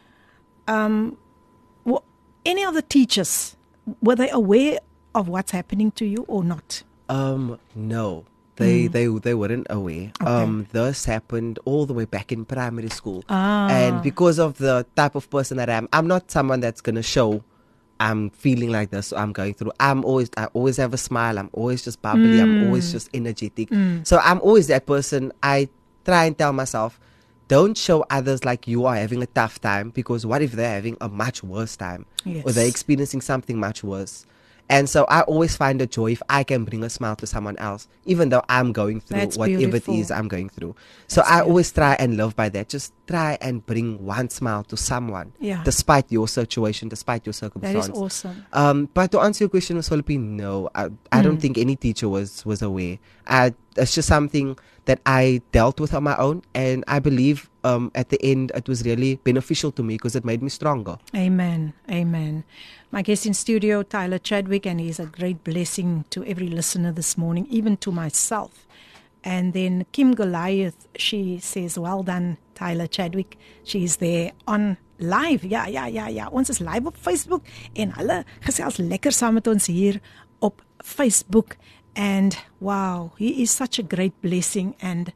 Speaker 3: um, were any of the teachers, were they aware of what's happening to you or not?
Speaker 5: Um, no. They, mm. they they weren't aware.
Speaker 3: Okay.
Speaker 5: Um, this happened all the way back in primary school.
Speaker 3: Ah.
Speaker 5: And because of the type of person that I am, I'm not someone that's going to show I'm feeling like this or I'm going through. I'm always, I always have a smile. I'm always just bubbly. Mm. I'm always just energetic. Mm. So I'm always that person. I try and tell myself, don't show others like you are having a tough time, because what if they're having a much worse time?
Speaker 3: Yes.
Speaker 5: Or they're experiencing something much worse? And so I always find a joy if I can bring a smile to someone else, even though I'm going through
Speaker 3: That's
Speaker 5: whatever
Speaker 3: beautiful.
Speaker 5: it is I'm going through. So
Speaker 3: That's
Speaker 5: I
Speaker 3: beautiful.
Speaker 5: always try and live by that. Just try and bring one smile to someone,
Speaker 3: Yeah.
Speaker 5: despite your situation, despite your
Speaker 3: That
Speaker 5: circumstance.
Speaker 3: is awesome.
Speaker 5: Um, but to answer your question, Miz Philippine, no, I, I
Speaker 3: Mm.
Speaker 5: don't think any teacher was was aware. I, it's just something that I dealt with on my own, and I believe um, at the end it was really beneficial to me because it made me stronger.
Speaker 3: Amen. Amen. My guest in studio, Tyler Chadwick, and he's a great blessing to every listener this morning, even to myself. And then Kim Goliath, she says, well done, Tyler Chadwick. She's there on live. Ja, ja, ja, ja. Ons is live op Facebook en hulle gesels lekker saam met ons hier op Facebook. And wow, he is such a great blessing. And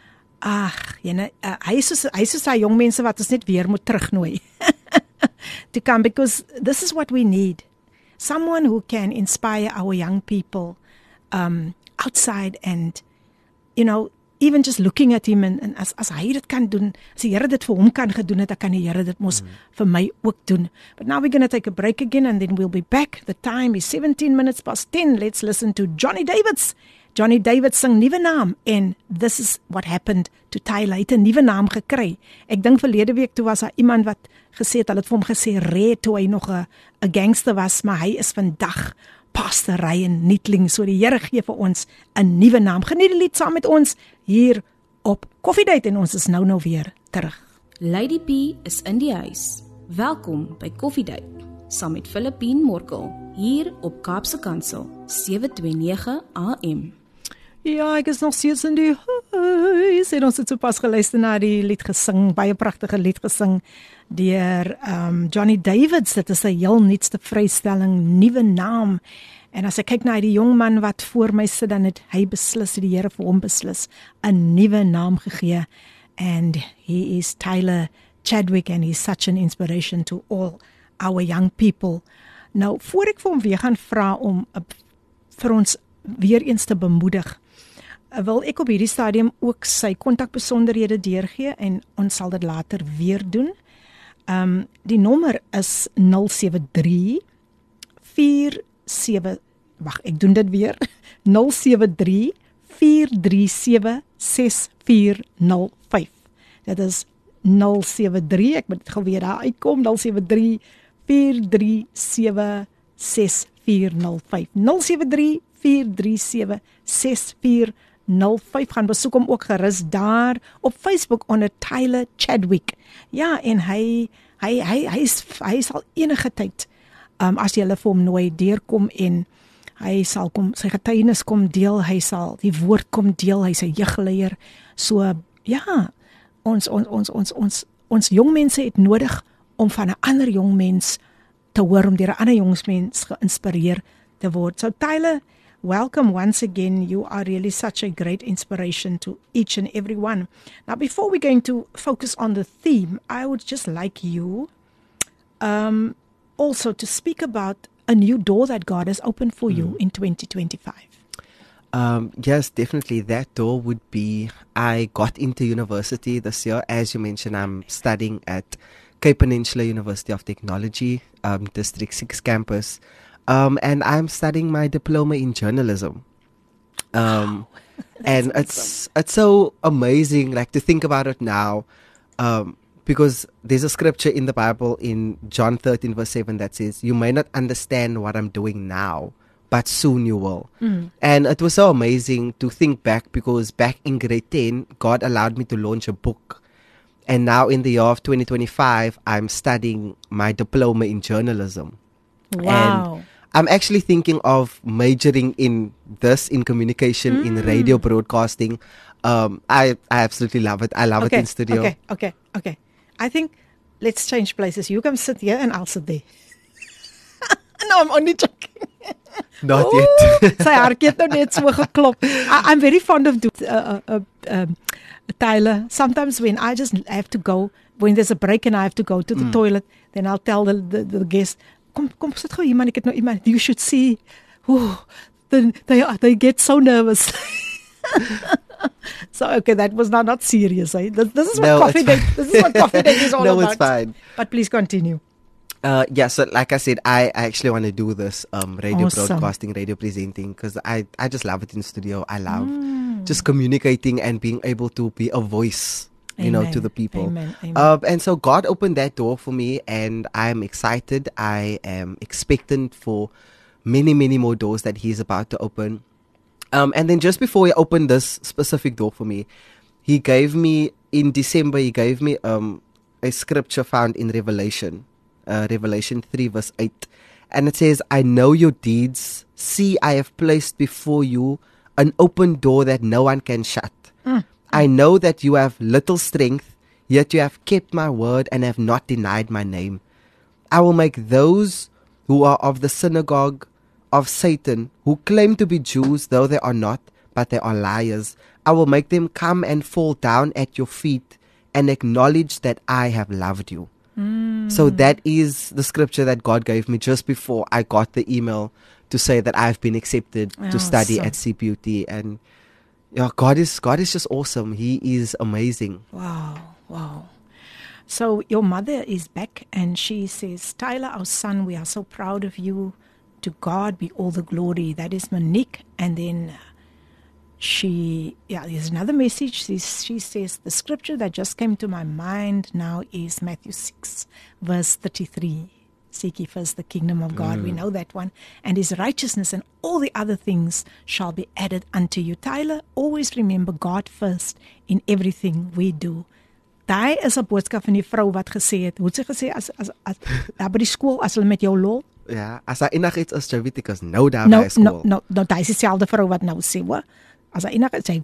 Speaker 3: ag, jene, uh, hy is soos hy is soos daai jong mense wat ons net weer moet terugnooi. To come, because this is what we need. Someone who can inspire our young people um, outside, and, you know, even just looking at him and, and as, as hy dit kan doen, as die Here dit vir hom kan gedoen het, dan kan die Here dit mos mm. vir my ook doen. But now we're going to take a break again and then we'll be back. The time is seventeen minutes past ten. Let's listen to Johnny Davids. Johnny Davids sing Nuwe Naam, en this is what happened to Tyler. Hy het 'n nuwe naam gekry. Ek dink verlede week toe was daar iemand wat gesê het, hulle het vir hom gesê Red toe hy nog 'n 'n gangster was, maar hy is vandag Pastor Ryan Nietling. So die Here gee vir ons 'n nuwe naam. Geniet die lied saam met ons hier op Coffee Date, en ons is nou nou weer terug.
Speaker 2: Lady P is in die huis. Welkom by Coffee Date saam met Philippine Morkel hier op Kaapse Kansel sewe twee nege A M.
Speaker 3: Ja, ek is nog steeds in die huis. En ons het sopas geluister na die lied gesing, baie pragtige lied gesing deur um, Johnny Davids. Dit is 'n heel nuutste vrystelling, Nuwe Naam. En as ek kyk na die jong man wat voor my sit, dan het hy beslis, die Here vir hom beslis 'n nuwe naam gegee. And he is Tyler Chadwick, and he's such an inspiration to all our young people. Nou, voor ek vir hom weer gaan vra om uh, vir ons weer eens te bemoedig, uh, wil ek op hierdie stadium ook sy kontakbesonderhede deurgee, en ons sal dit later weer doen. Um, die nommer is nul sewe drie vier sewe, wag, ek doen dit weer, nul sewe drie vier drie sewe ses vier nul vyf. Dit is nul sewe drie, ek moet gou weer daar uitkom, nul sewe drie vier drie sewe ses vier nul vyf. nul sewe drie vier drie sewe ses vier nul vyf. Gaan besoek hom ook gerus daar op Facebook onder Tyler Chadwick. Ja, en hy hy hy hy is hy sal enige tyd um, as jy hulle vir hom nooi deurkom, en hy sal kom sy getuienis kom deel, hy sal die woord kom deel, hy's 'n jeugleier. So ja, ons ons ons ons ons ons jong mense het nodig om van 'n ander jong mens te hoor, om deur 'n ander jongmens geïnspireer te word. So Tyler, welcome once again. You are really such a great inspiration to each and every one. Now, before we're going to focus on the theme, I would just like you um, also to speak about a new door that God has opened for mm. you in twenty twenty-five.
Speaker 5: Um, yes, definitely. That door would be, I got into university this year. As you mentioned, I'm studying at Cape Peninsula University of Technology, um, District six campus. Um, and I'm studying my diploma in journalism. Um, wow. And awesome. it's it's so amazing, like to think about it now, um, because there's a scripture in the Bible in John thirteen verse seven that says, "You may not understand what I'm doing now, but soon you will." Mm. And it was so amazing to think back, because back in grade ten, God allowed me to launch a book. And now in the year of twenty twenty-five, I'm studying my diploma in journalism.
Speaker 3: Wow.
Speaker 5: And I'm actually thinking of majoring in this, in communication, mm. in radio broadcasting. Um, I, I absolutely love it. I love
Speaker 3: okay,
Speaker 5: it in studio.
Speaker 3: Okay, okay, okay. I think let's change places. You come sit here and I'll sit there. No, I'm only joking.
Speaker 5: Not
Speaker 3: Ooh,
Speaker 5: yet.
Speaker 3: Sy hartjie het nou net so geklop. I, I'm very fond of do, uh, uh, um, Tyler. Sometimes when I just have to go, when there's a break and I have to go to the mm. toilet, then I'll tell the, the, the guest, Kom, kom sit gou hier man, ek het nou iemand. You should see. Ooh, they, they, they get so nervous. So, okay, that was not, not serious. Eh? This, this is what
Speaker 5: no,
Speaker 3: coffee date. This is what coffee date is all
Speaker 5: no,
Speaker 3: about.
Speaker 5: No, it's fine.
Speaker 3: But please continue.
Speaker 5: Uh, yeah, so like I said, I, I actually want to do this um, radio
Speaker 3: awesome.
Speaker 5: broadcasting, radio presenting, because I, I just love it in studio. I love mm. just communicating and being able to be a voice, you Amen. know, to the people.
Speaker 3: Amen. Amen.
Speaker 5: Um, and so God opened that door for me, and I'm excited. I am expectant for many, many more doors that He's about to open. Um, and then just before He opened this specific door for me, He gave me, in December, He gave me um, a scripture found in Revelation. Uh, Revelation three verse eight, and it says, "I know your deeds. See, I have placed before you an open door that no one can shut. Mm. I know that you have little strength, yet you have kept my word and have not denied my name. I will make those who are of the synagogue of Satan, who claim to be Jews, though they are not, but they are liars. I will make them come and fall down at your feet and acknowledge that I have loved you." Mm. So that is the scripture that God gave me just before I got the email to say that I've been accepted oh, to study awesome. at C P U T. And yeah, God is God is just awesome. He is amazing.
Speaker 3: Wow, wow. So your mother is back and she says, "Tyler, our son, we are so proud of you. To God be all the glory." That is Monique. And then she, yeah, there's another message. She, she says, "The scripture that just came to my mind now is Matthew six, verse thirty-three. Seek ye first the kingdom of God." Mm. We know that one. "And His righteousness, and all the other things shall be added unto you." Tyler, always remember God first in everything we do. Daai is 'n boodskap van die vrou wat gesê het, hoe het sy gesê, as, as, as, daar by die skool, as hulle met jou lol?
Speaker 5: Ja, as daar enig iets is, jy weet ek is nou daar
Speaker 3: no,
Speaker 5: by skool.
Speaker 3: No, no, no, daai is dieselfde vrou wat nou sê, hoor. As I say,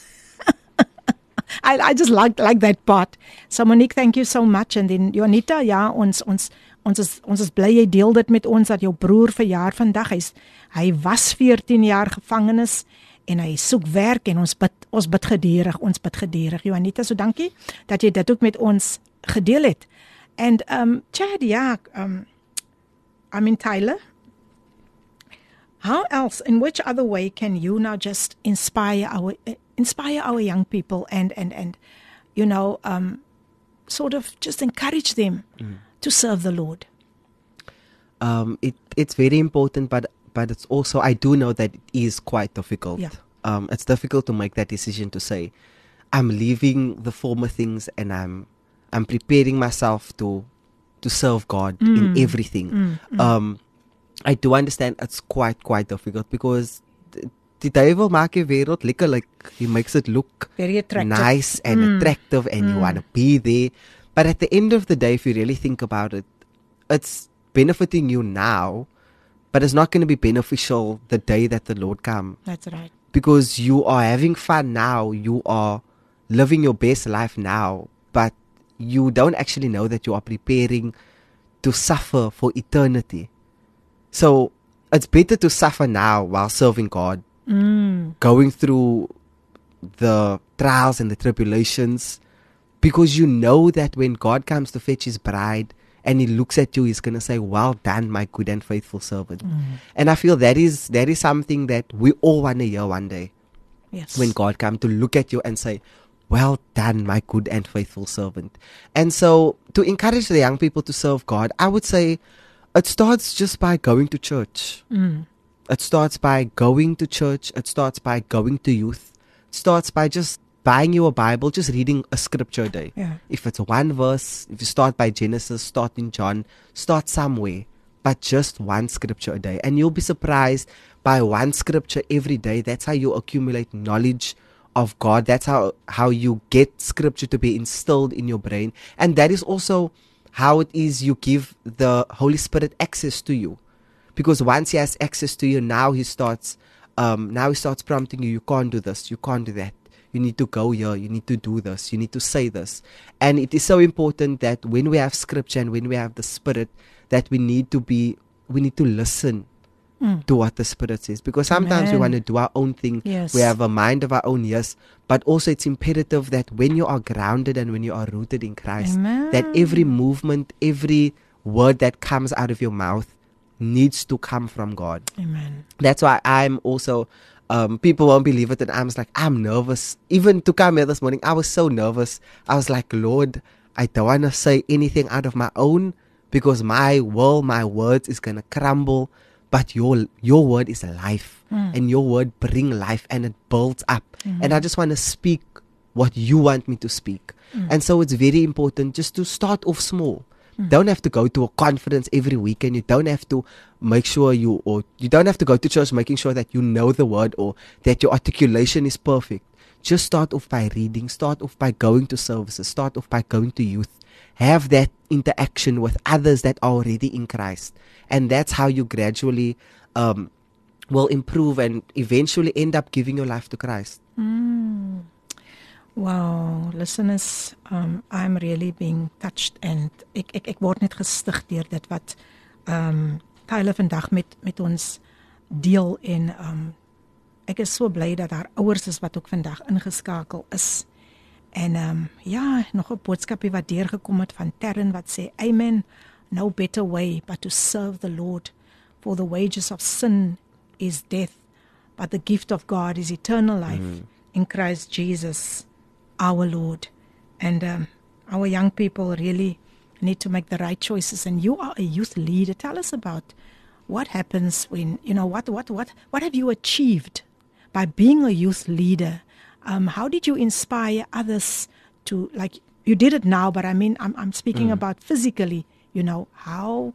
Speaker 3: I, I just like like that part. So Monique, thank you so much. And then Jonita, ja, ons ons ons is ons is bly jy deel dit met ons dat jou broer verjaar vandag. Hy's hy was veertien jaar gevangenes en hy soek werk en ons bid ons bid gedurig, ons bid gedurig. Jonita, so dankie dat jy dit ook met ons gedeel het. And um Chad, ja, um I mean Tyler, how else, in which other way can you now just inspire our uh, inspire our young people and and and you know um sort of just encourage them mm. to serve the Lord?
Speaker 5: Um, it it's very important, but but it's also, I do know that it is quite difficult.
Speaker 3: Yeah.
Speaker 5: Um, it's difficult to make that decision to say, I'm leaving the former things and I'm I'm preparing myself to to serve God mm. in everything. Mm. Mm. Um. I do understand it's quite, quite difficult because the devil maak die wêreld lekker, like he makes it look
Speaker 3: very attractive,
Speaker 5: nice and mm. attractive, and mm. you want to be there. But at the end of the day, if you really think about it, it's benefiting you now, but it's not going to be beneficial the day that the Lord comes.
Speaker 3: That's right.
Speaker 5: Because you are having fun now, you are living your best life now, but you don't actually know that you are preparing to suffer for eternity. So it's better to suffer now while serving God, mm. going through the trials and the tribulations, because you know that when God comes to fetch His bride and He looks at you, He's going to say, "Well done, my good and faithful servant." Mm. And I feel that is that is something that we all want to hear one day.
Speaker 3: Yes.
Speaker 5: When God comes to look at you and say, "Well done, my good and faithful servant." And so to encourage the young people to serve God, I would say, It starts just by going to church.
Speaker 3: Mm.
Speaker 5: It starts by going to church. It starts by going to youth. It starts by just buying you a Bible, just reading a scripture a day.
Speaker 3: Yeah.
Speaker 5: If it's one verse, if you start by Genesis, start in John, start somewhere, but just one scripture a day. And you'll be surprised by one scripture every day. That's how you accumulate knowledge of God. That's how, how you get scripture to be instilled in your brain. And that is also how it is you give the Holy Spirit access to you. Because once he has access to you, now he starts um, now he starts prompting you, you can't do this, you can't do that. You need to go here, you need to do this, you need to say this. And it is so important that when we have scripture and when we have the Spirit, that we need to be, we need to listen mm. to what the Spirit says. Because sometimes Amen. we want to do our own thing.
Speaker 3: Yes.
Speaker 5: We have a mind of our own, yes. But also it's imperative that when you are grounded and when you are rooted in Christ,
Speaker 3: Amen.
Speaker 5: that every movement, every word that comes out of your mouth needs to come from God.
Speaker 3: Amen.
Speaker 5: That's why I'm also, um, people won't believe it, and I'm just like, I'm nervous. Even to come here this morning, I was so nervous. I was like, Lord, I don't want to say anything out of my own, because my will, my words is going to crumble. But your your word is life, mm. and your word bring life, and it builds up. Mm-hmm. And I just want to speak what you want me to speak. Mm. And so it's very important just to start off small. Mm. Don't have to go to a conference every weekend. You don't have to make sure you, or you don't have to go to church making sure that you know the word or that your articulation is perfect. Just start off by reading, start off by going to services, start off by going to youth. Have that interaction with others that are already in Christ. And that's how you gradually um, will improve and eventually end up giving your life to Christ.
Speaker 3: Mm. Wow, listeners, um, I'm really being touched, and ek ek ek word net gestig deur dit wat um Tyler vandag met met ons deel, en um ek is so bly dat daar ouers is wat ook vandag ingeskakel is. En um ja, nog 'n boodskapie wat deurgekom het van Terren wat sê, Amen, no better way but to serve the Lord, for the wages of sin is death, but the gift of God is eternal life mm. in Christ Jesus our Lord. And um, our young people really need to make the right choices. And you are a youth leader. Tell us about what happens when, you know, what what what what have you achieved by being a youth leader? Um, how did you inspire others to, like, you did it now, but I mean, I'm I'm speaking mm. about physically. You know, how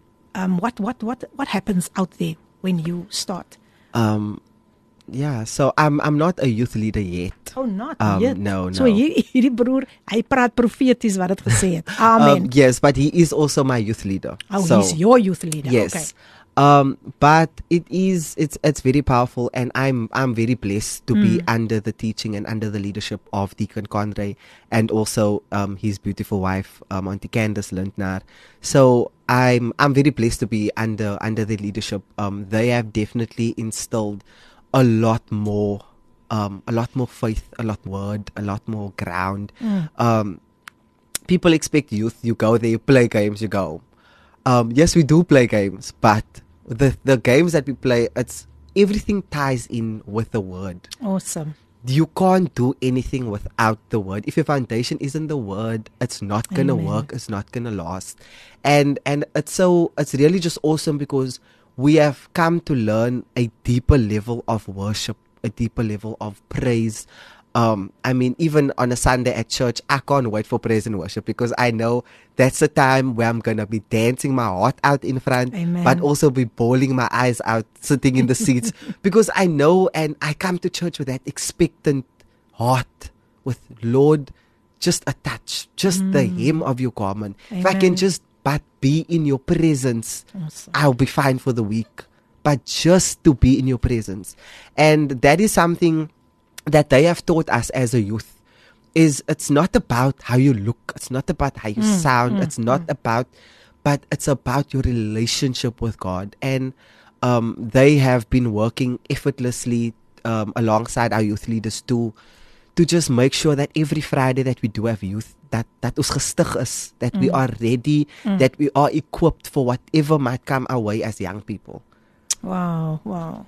Speaker 3: um what what what what happens out there when you start?
Speaker 5: Um. Yeah, so I'm I'm not a youth leader yet.
Speaker 3: Oh, not
Speaker 5: um,
Speaker 3: yet.
Speaker 5: No, no.
Speaker 3: So hier hierdie broer, hy praat profeties wat dit gesê het. Amen.
Speaker 5: Um, yes, but he is also my youth leader.
Speaker 3: Oh,
Speaker 5: so,
Speaker 3: he's your youth leader.
Speaker 5: Yes.
Speaker 3: Okay.
Speaker 5: Um, but it is it's it's very powerful, and I'm I'm very blessed to mm. be under the teaching and under the leadership of Deacon Conrad, and also um his beautiful wife, um Auntie Candace Lindner. So I'm I'm very blessed to be under under the leadership. Um, they have definitely instilled a lot more, um, a lot more faith, a lot more word, a lot more ground. Mm. Um, people expect youth. You go there, you play games, you go. Um, yes, we do play games, but the the games that we play, it's everything ties in with the word.
Speaker 3: Awesome.
Speaker 5: You can't do anything without the word. If your foundation isn't the word, it's not gonna Amen. work. It's not gonna last. And and it's so it's really just awesome, because we have come to learn a deeper level of worship, a deeper level of praise. Um, I mean, even on a Sunday at church, I can't wait for praise and worship, because I know that's the time where I'm going to be dancing my heart out in front,
Speaker 3: Amen.
Speaker 5: but also be bawling my eyes out sitting in the seats, because I know, and I come to church with that expectant heart, with, Lord, just a touch, just mm. the hem of your garment.
Speaker 3: Amen.
Speaker 5: If I can just but be in your presence,
Speaker 3: awesome.
Speaker 5: I'll be fine for the week. But just to be in your presence. And that is something that they have taught us as a youth, is it's not about how you look, it's not about how you mm, sound, mm, it's not mm. about, but it's about your relationship with God. And um, they have been working effortlessly um, alongside our youth leaders to to just make sure that every Friday that we do have youth, that that ons gestig is, that mm. we are ready, mm. that we are equipped for whatever might come our way as young people.
Speaker 3: Wow, wow.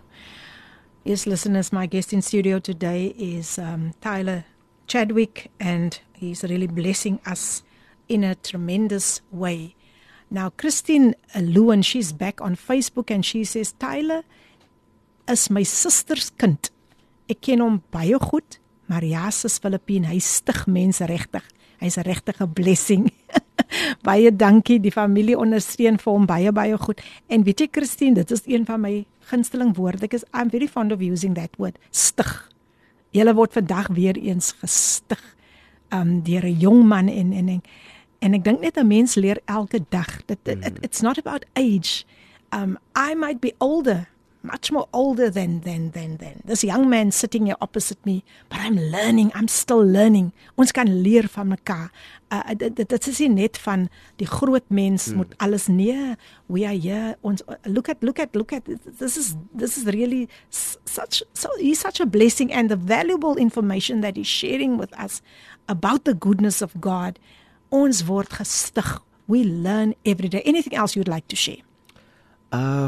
Speaker 3: Yes, listeners, my guest in studio today is um, Tyler Chadwick, and he's really blessing us in a tremendous way. Now, Christine Lewin, she's back on Facebook and she says, Tyler is my sister's kind. Ek ken hom baie goed, maar ja, sis Filippine, hy stig mense regtig. Hy's 'n regtige blessing. Baie dankie, die familie ondersteun vir hom baie baie goed. En weet jy Christine, dit is een van my gunsteling woorde. Ek is I'm very fond of using that word, stig. Julle word vandag weer eens gestig um deur 'n jong man en en en, en ek dink net 'n mens leer elke dag. That it, it's not about age. Um I might be older, much more older than than than than this young man sitting here opposite me, but I'm learning, I'm still learning. Ons kan leer van mekaar. Uh, dit, dit is nie net van die groot mens mm. moet alles nee. We are here. Ons look at look at look at this is this is really such so he's such a blessing, and the valuable information that he's sharing with us about the goodness of God. Ons word gestig. We learn every day. Anything else you'd like to share?
Speaker 5: Uh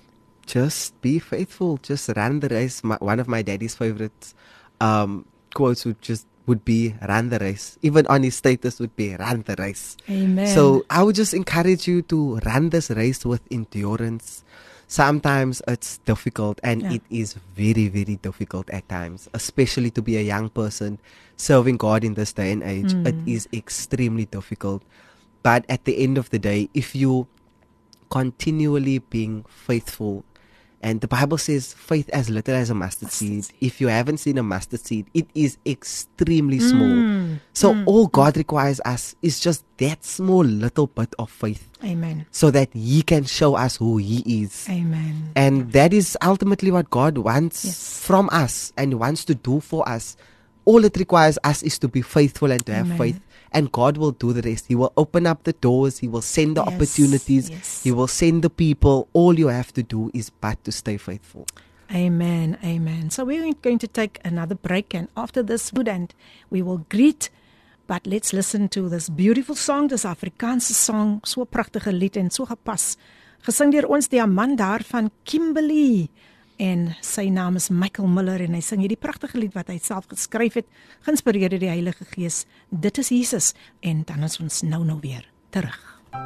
Speaker 5: Just be faithful. Just run the race. My, one of my daddy's favorite um, quotes would just would be "run the race." Even on his status would be "run the race."
Speaker 3: Amen.
Speaker 5: So I would just encourage you to run this race with endurance. Sometimes it's difficult, and yeah. it is very, very difficult at times, especially to be a young person serving God in this day and age. Mm. It is extremely difficult. But at the end of the day, if you continually being faithful, and the Bible says faith as little as a mustard, mustard seed. seed. If you haven't seen a mustard seed, it is extremely mm. small. So mm. all God requires us is just that small little bit of faith.
Speaker 3: Amen.
Speaker 5: So that He can show us who He is.
Speaker 3: Amen.
Speaker 5: And that is ultimately what God wants yes. from us and wants to do for us. All it requires us is to be faithful and to Amen. have faith. And God will do the rest. He will open up the doors. He will send the yes, opportunities. Yes. He will send the people. All you have to do is but to stay faithful.
Speaker 3: Amen. Amen. So we're going to take another break. And after this, and we will greet. But let's listen to this beautiful song. This Afrikaanse song. So prachtige lied en so gepas. Gesing deur ons diamant daar van Kimberley. En sy naam is Michael Miller en hy sing hierdie pragtige lied wat hy self geskryf het, geïnspireer deur die Heilige Gees. Dit is Jesus. En dan is ons nou nou weer terug.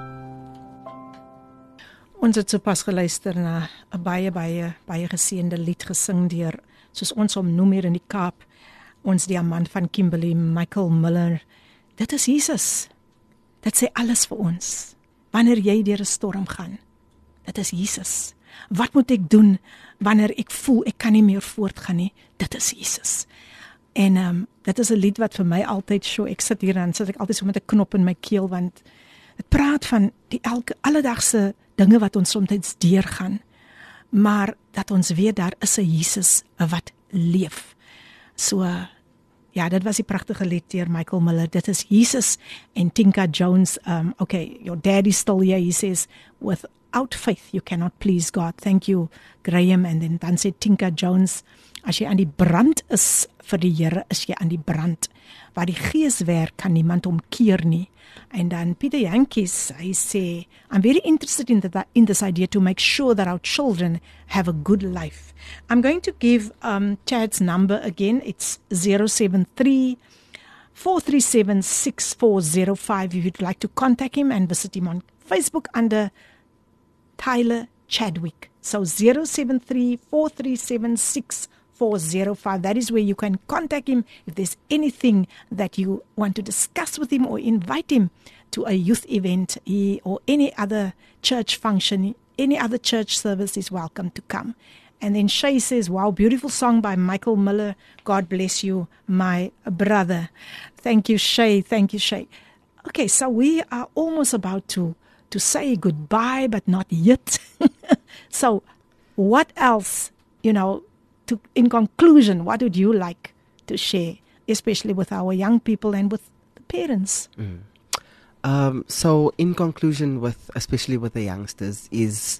Speaker 3: Ons het sopas geluister na 'n baie baie baie geseënde lied gesing deur, soos ons hom noem hier in die Kaap, ons diamant van Kimberley, Michael Miller. Dit is Jesus. Dit sê alles vir ons. Wanneer jy deur 'n storm gaan, dit is Jesus. Wat moet ek doen wanneer ek voel ek kan nie meer voortgaan nie? Dit is Jesus. En um, dit is 'n lied wat vir my altyd so, ek sit hier en sit ek altyd so met 'n knop in my keel, want dit praat van die elke alledagse dinge wat ons soms deurgaan, maar dat ons weet daar is 'n Jesus wat leef. So ja, dit was die pragtige lied deur Michael Miller. Dit is Jesus. En Tinka Jones, um, okay, your daddy's still here, he says, with Without faith you cannot please God. Thank you, Graham. And then dan sê Tinka Jones, as jy aan die brand is vir die Here, is jy aan die brand. Waar die Gees werk, kan niemand omkeer nie. And then Peter Yankees, hy sê, I'm very interested in, the, in this idea to make sure that our children have a good life. I'm going to give um, Chad's number again. It's zero seven three, four three seven, six four zero five if you'd like to contact him, and visit him on Facebook under Tyler Chadwick. So zero seven three, four three seven, six four zero five. That is where you can contact him if there's anything that you want to discuss with him or invite him to a youth event he, or any other church function, any other church service is welcome to come. And then Shay says, wow, beautiful song by Michael Miller. God bless you, my brother. Thank you, Shay. Thank you, Shay. Okay, so we are almost about to to say goodbye, but not yet. So what else, you know, to, in conclusion, what would you like to share, especially with our young people and with the parents?
Speaker 5: Mm. Um, so in conclusion, with especially with the youngsters, is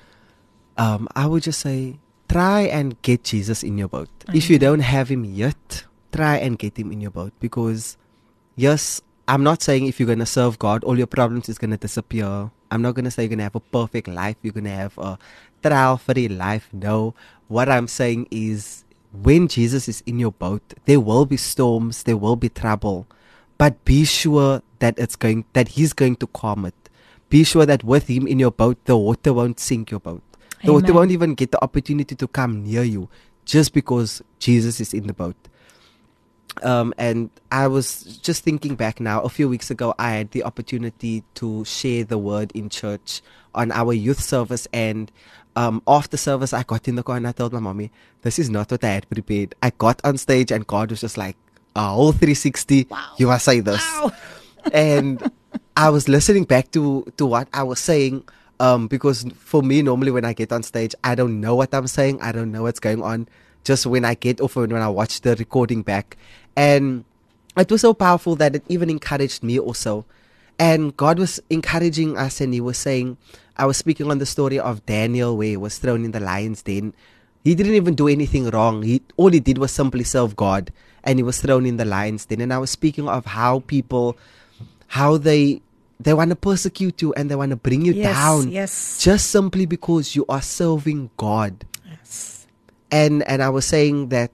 Speaker 5: um, I would just say, try and get Jesus in your boat. Mm-hmm. If you don't have him yet, try and get him in your boat, because yes, I'm not saying if you're going to serve God, all your problems is going to disappear. I'm not going to say you're going to have a perfect life. You're going to have a trial-free life. No. What I'm saying is, when Jesus is in your boat, there will be storms, there will be trouble. But be sure that it's going, that He's going to calm it. be sure that with him in your boat, the water won't sink your boat. The
Speaker 3: Amen.
Speaker 5: water won't even get the opportunity to come near you just because Jesus is in the boat. Um, and I was just thinking back now, a few weeks ago, I had the opportunity to share the word in church on our youth service. And um, after service, I got in the car and I told my mommy, this is not what I had prepared. I got on stage and God was just like, a whole three sixty, wow. You must say this.
Speaker 3: Wow.
Speaker 5: And I was listening back to, to what I was saying. Um, because for me, normally when I get on stage, I don't know what I'm saying. I don't know what's going on. Just when I get off and when I watch the recording back. And it was so powerful that it even encouraged me also. And God was encouraging us, and he was saying, I was speaking on the story of Daniel where he was thrown in the lion's den. He didn't even do anything wrong. He all he did was simply serve God, and he was thrown in the lion's den. And I was speaking of how people, how they they want to persecute you and they want to bring you
Speaker 3: Yes,
Speaker 5: down,
Speaker 3: yes.
Speaker 5: just simply because you are serving God.
Speaker 3: Yes.
Speaker 5: And and I was saying that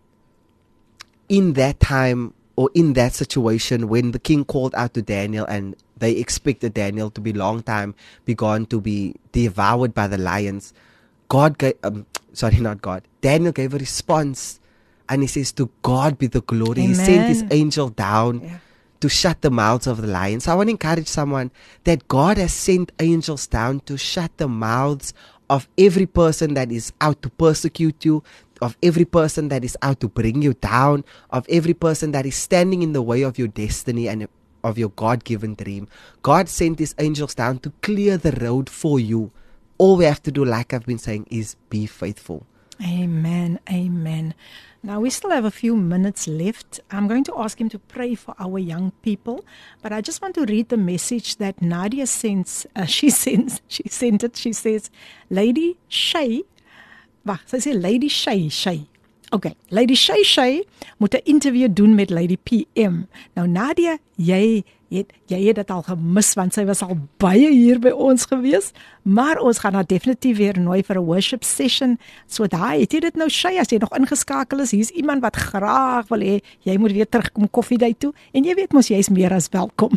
Speaker 5: in that time or in that situation when the king called out to Daniel and they expected Daniel to be long time be gone, to be devoured by the lions, God gave, um, sorry, not God, Daniel gave a response, and he says, to God be the glory. He sent his
Speaker 3: Amen.
Speaker 5: angel down
Speaker 3: Yeah.
Speaker 5: to shut the mouths of the lions. So I want to encourage someone that God has sent angels down to shut the mouths of every person that is out to persecute you, of every person that is out to bring you down, of every person that is standing in the way of your destiny and of your God-given dream. God sent his angels down to clear the road for you. All we have to do, like I've been saying, is be faithful.
Speaker 3: Amen. Amen. Now, we still have a few minutes left. I'm going to ask him to pray for our young people, but I just want to read the message that Nadia sends. Uh, she sends, she sent it. She says, Lady Shay, wag, sy sê Lady Shay, Shay. Okay, Lady Shay Shay moet 'n interview doen met Lady P M. Nou Nadia, jy het jy het dit al gemis want sy was al baie hier by ons gewees, maar ons gaan haar definitief weer nooi vir 'n worship session. So daai, het jy dit nou Shay, as jy nog ingeskakel is, hier's iemand wat graag wil hê jy moet weer terugkom koffiedייט toe en jy weet mos jy's meer as welkom.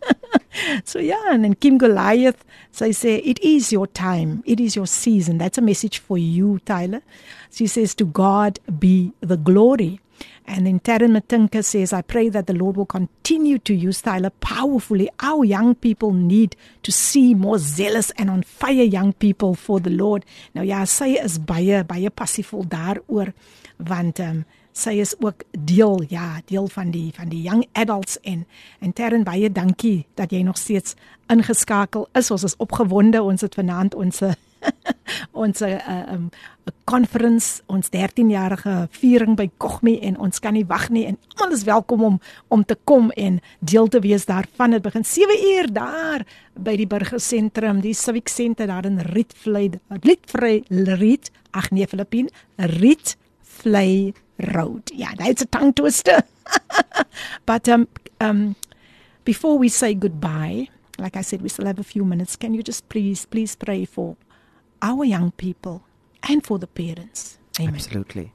Speaker 3: So yeah, and then Kim Goliath, sy sê, it is your time, it is your season. That's a message for you, Tyler. She says, to God be the glory. And then Taryn Matinka says, I pray that the Lord will continue to use Tyler powerfully. Our young people need to see more zealous and on fire young people for the Lord. Nou ja, sy is baie, baie passievol daaroor, want um, sy is ook deel, ja, deel van die van die young adults en en Taryn, baie dankie dat jy nog steeds ingeskakel is. Ons is opgewonde. Ons het vanaand ons ons 'n uh, um, conference, ons dertienjarige viering by Kogmi en ons kan nie wag nie en almal is welkom om om te kom en deel te wees daarvan. Dit begin sewe uur daar by die burgersentrum, die Civic Center daar in Rietvlei, Rietvlei, Riet, ag nee Filippien, Rietvlei Road. Yeah, that's a tongue twister. But um um before we say goodbye, like I said, we still have a few minutes. Can you just please, please pray for our young people and for the parents? Amen.
Speaker 5: Absolutely.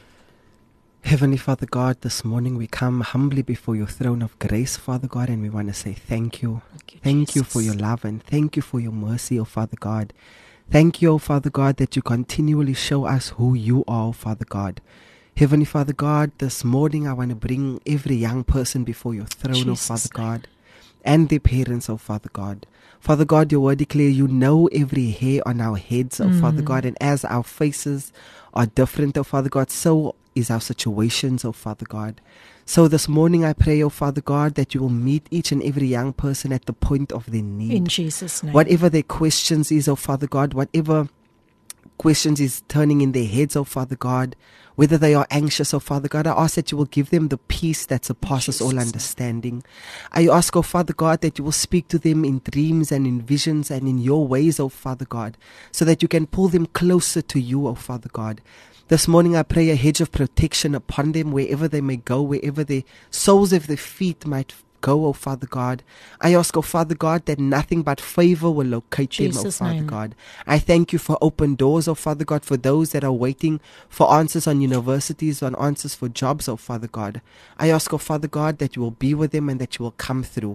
Speaker 5: Heavenly Father God, this morning we come humbly before your throne of grace, Father God, and we want to say thank you.
Speaker 3: Thank you,
Speaker 5: Thank you for
Speaker 3: Jesus.
Speaker 5: your love and thank you for your mercy, oh Father God. Thank you, oh Father God, that you continually show us who you are, oh Father God. Heavenly Father God, this morning I want to bring every young person before your throne,
Speaker 3: Jesus'
Speaker 5: oh Father
Speaker 3: name.
Speaker 5: God, and their parents, oh Father God. Father God, your word declare you know every hair on our heads, oh Father God, and as our faces are different, oh Father God, so is our situations, oh Father God. So this morning I pray, oh Father God, that you will meet each and every young person at the point of their need.
Speaker 3: In Jesus' name.
Speaker 5: Whatever their questions is, oh Father God, whatever questions is turning in their heads, oh Father God, whether they are anxious, oh Father God, I ask that you will give them the peace that surpasses all understanding. I ask, oh Father God, that you will speak to them in dreams and in visions and in your ways, oh Father God, so that you can pull them closer to you, oh Father God. This morning I pray a hedge of protection upon them wherever they may go, wherever the soles of their feet might go, oh Father God. I ask, oh Father God, that nothing but favor will locate
Speaker 3: Jesus'
Speaker 5: them, oh Father
Speaker 3: name.
Speaker 5: God. I thank you for open doors, oh Father God, for those that are waiting for answers on universities, on answers for jobs, oh Father God. I ask, oh Father God, that you will be with them and that you will come through.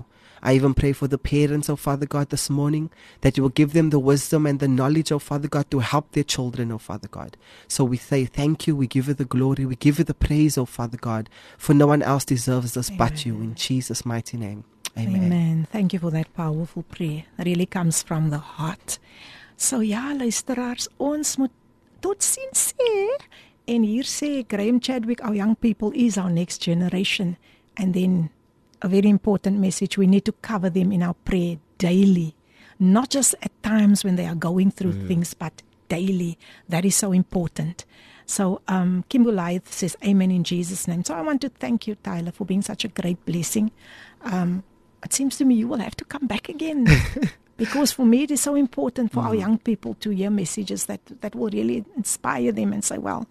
Speaker 5: I even pray for the parents, oh Father God, this morning, that you will give them the wisdom and the knowledge, oh Father God, to help their children, oh Father God. So we say thank you, we give you the glory, we give you the praise, oh Father God, for no one else deserves this but you, in Jesus' mighty name. Amen.
Speaker 3: Amen. Thank you for that powerful prayer. It really comes from the heart. So ja, luisteraars, ons moet totsiens sê. En hier sê Graham Chadwick, our young people is our next generation. And then a very important message, we need to cover them in our prayer daily. Not just at times when they are going through mm. things, but daily. That is so important. So um, Kim Goliath says amen in Jesus' name. So I want to thank you, Tyler, for being such a great blessing. Um, it seems to me you will have to come back again. Because for me it is so important for mm. our young people to hear messages that, that will really inspire them and say, well,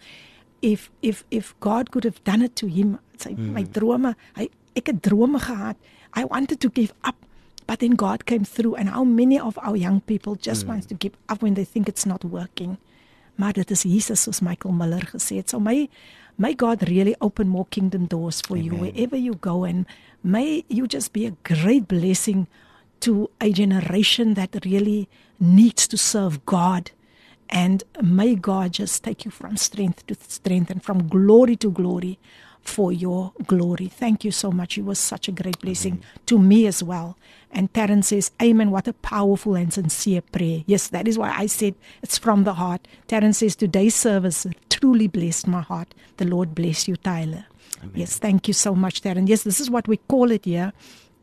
Speaker 3: if if if God could have done it to him, say, mm. my drome, hy, ek het drome gehad. I wanted to give up, but then God came through. And how many of our young people just mm. wants to give up when they think it's not working? Maar dit is Jesus, soos Michael Miller gesê het. So may, may God really open more kingdom doors for Amen. You wherever you go, and may you just be a great blessing to a generation that really needs to serve God. And may God just take you from strength to strength and from glory to glory for your glory. Thank you so much. You were such a great blessing Amen. To me as well. And Terence says, amen, what a powerful and sincere prayer. Yes, that is why I said it's from the heart. Terence says, today's service truly blessed my heart. The Lord bless you, Tyler. Amen. Yes, thank you so much, Terence. Yes, this is what we call it here.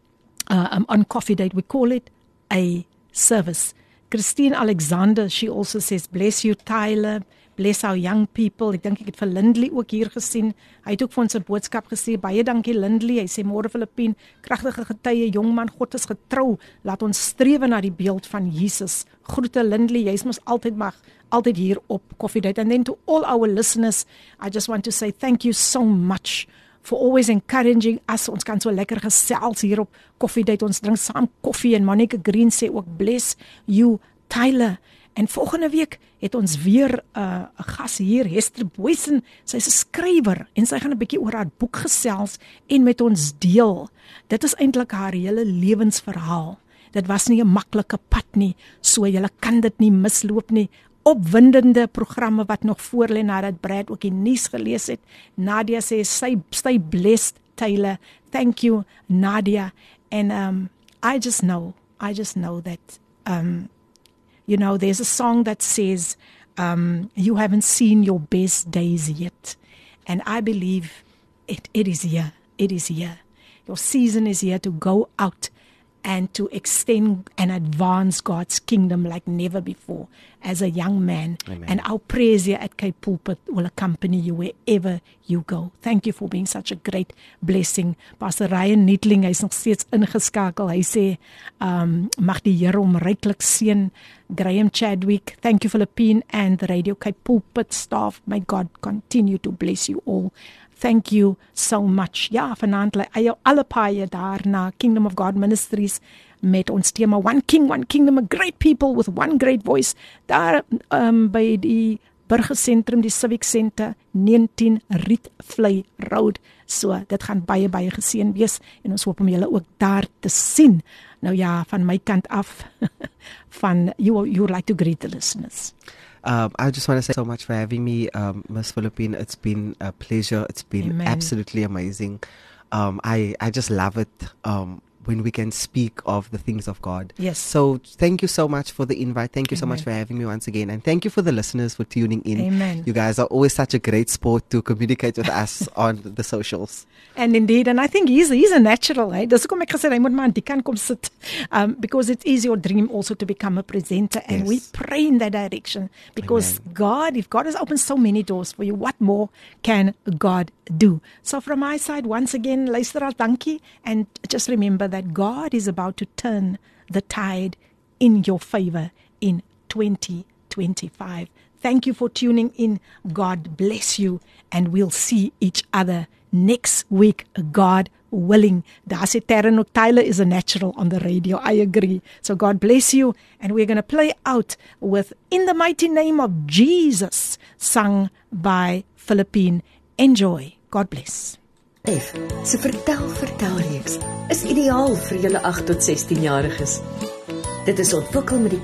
Speaker 3: Uh, um, on Coffee Date, we call it a service. Christine Alexander, she also says, bless you, Tyler, bless our young people. Ek dink ek het vir Lindley ook hier gesien. Hy het ook vir ons 'n boodskap gesê, baie dankie Lindley. Hy sê, môre Filippien, kragtige getuie, jongman, God is getrou. Laat ons strewe na die beeld van Jesus. Groete Lindley, jy's mos altyd mag, altyd hier op Coffee Date. And then to all our listeners, I just want to say thank you so much for always encouraging us. Ons kan so lekker gesels hier op Coffee Date. Ons drink saam koffie en Monica Green sê ook bless you, Tyler. En volgende week het ons weer 'n uh, gas hier, Hester Boysen. Sy's 'n skrywer en sy gaan 'n bietjie oor haar boek gesels en met ons deel. Dit is eintlik haar hele lewensverhaal. Dit was nie 'n maklike pad nie, so jy kan dit nie misloop nie. Opwindende programme wat nog voor lê nadat Brad ook die nuus gelees het. Nadia sê, stay, stay blessed, Taylor. Thank you, Nadia. And um, I just know, I just know that, um, you know, there's a song that says, um, you haven't seen your best days yet. And I believe it, it is here. It is here. Your season is here to go out and to extend and advance God's kingdom like never before as a young man. Amen. And our prayers here at Cape Pulpit will accompany you wherever you go. Thank you for being such a great blessing. Pastor Ryan Neetling, hy is nog steeds ingeskakel. Hy sê, um, mag die Here hom ryklik seën. Graham Chadwick, thank you Philippine and the Radio Cape Pulpit staff. May God continue to bless you all. Thank you so much. Ja, vanaand lê hy alle paaie daar na Kingdom of God Ministries met ons tema One King, One Kingdom, a great people with one great voice. Daar um, by die burgersentrum, die Civic Center, negentien Rietvlei Road. So, dit gaan baie baie geseën wees en ons hoop om julle ook daar te sien. Nou ja, van my kant af, van you, you would like to greet the listeners.
Speaker 5: Um, I just want to say so much for having me, um, Miss Philippine. It's been a pleasure. It's been Amen. Absolutely amazing. Um, I, I just love it um, when we can speak of the things of God.
Speaker 3: Yes.
Speaker 5: So thank you so much for the invite. Thank you
Speaker 3: Amen.
Speaker 5: So much for having me once again. And thank you for the listeners for tuning in.
Speaker 3: Amen.
Speaker 5: You guys are always such a great sport to communicate with us on the socials.
Speaker 3: And indeed, and I think he's he's a natural, eh? Dis hoekom ek gesê hy moet maar aan die kant kom sit. Um, because it is your dream also to become a presenter, and yes. we pray in that direction. Because Amen. God, if God has opened so many doors for you, what more can God do? So from my side, once again, luisteraar, dankie, and just remember that God is about to turn the tide in your favor in twenty twenty-five. Thank you for tuning in. God bless you, and we'll see each other next week, God willing. Daar sê Terren ook, Tyler is a natural on the radio. I agree. So God bless you, and we're going to play out with In the Mighty Name of Jesus, sung by Philippine. Enjoy. God bless.
Speaker 8: F se vertel vertelreeks is ideaal vir julle agt tot sestien-jariges. Dit is ontwikkel met die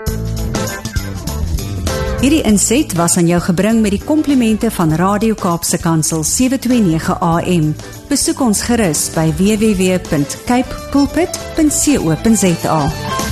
Speaker 1: Hierdie inset was aan jou gebring met die komplimente van Radio Kaapse Kansel sewe twee nege A M. Besoek ons gerus by w w w punt cape pulpit punt co punt za.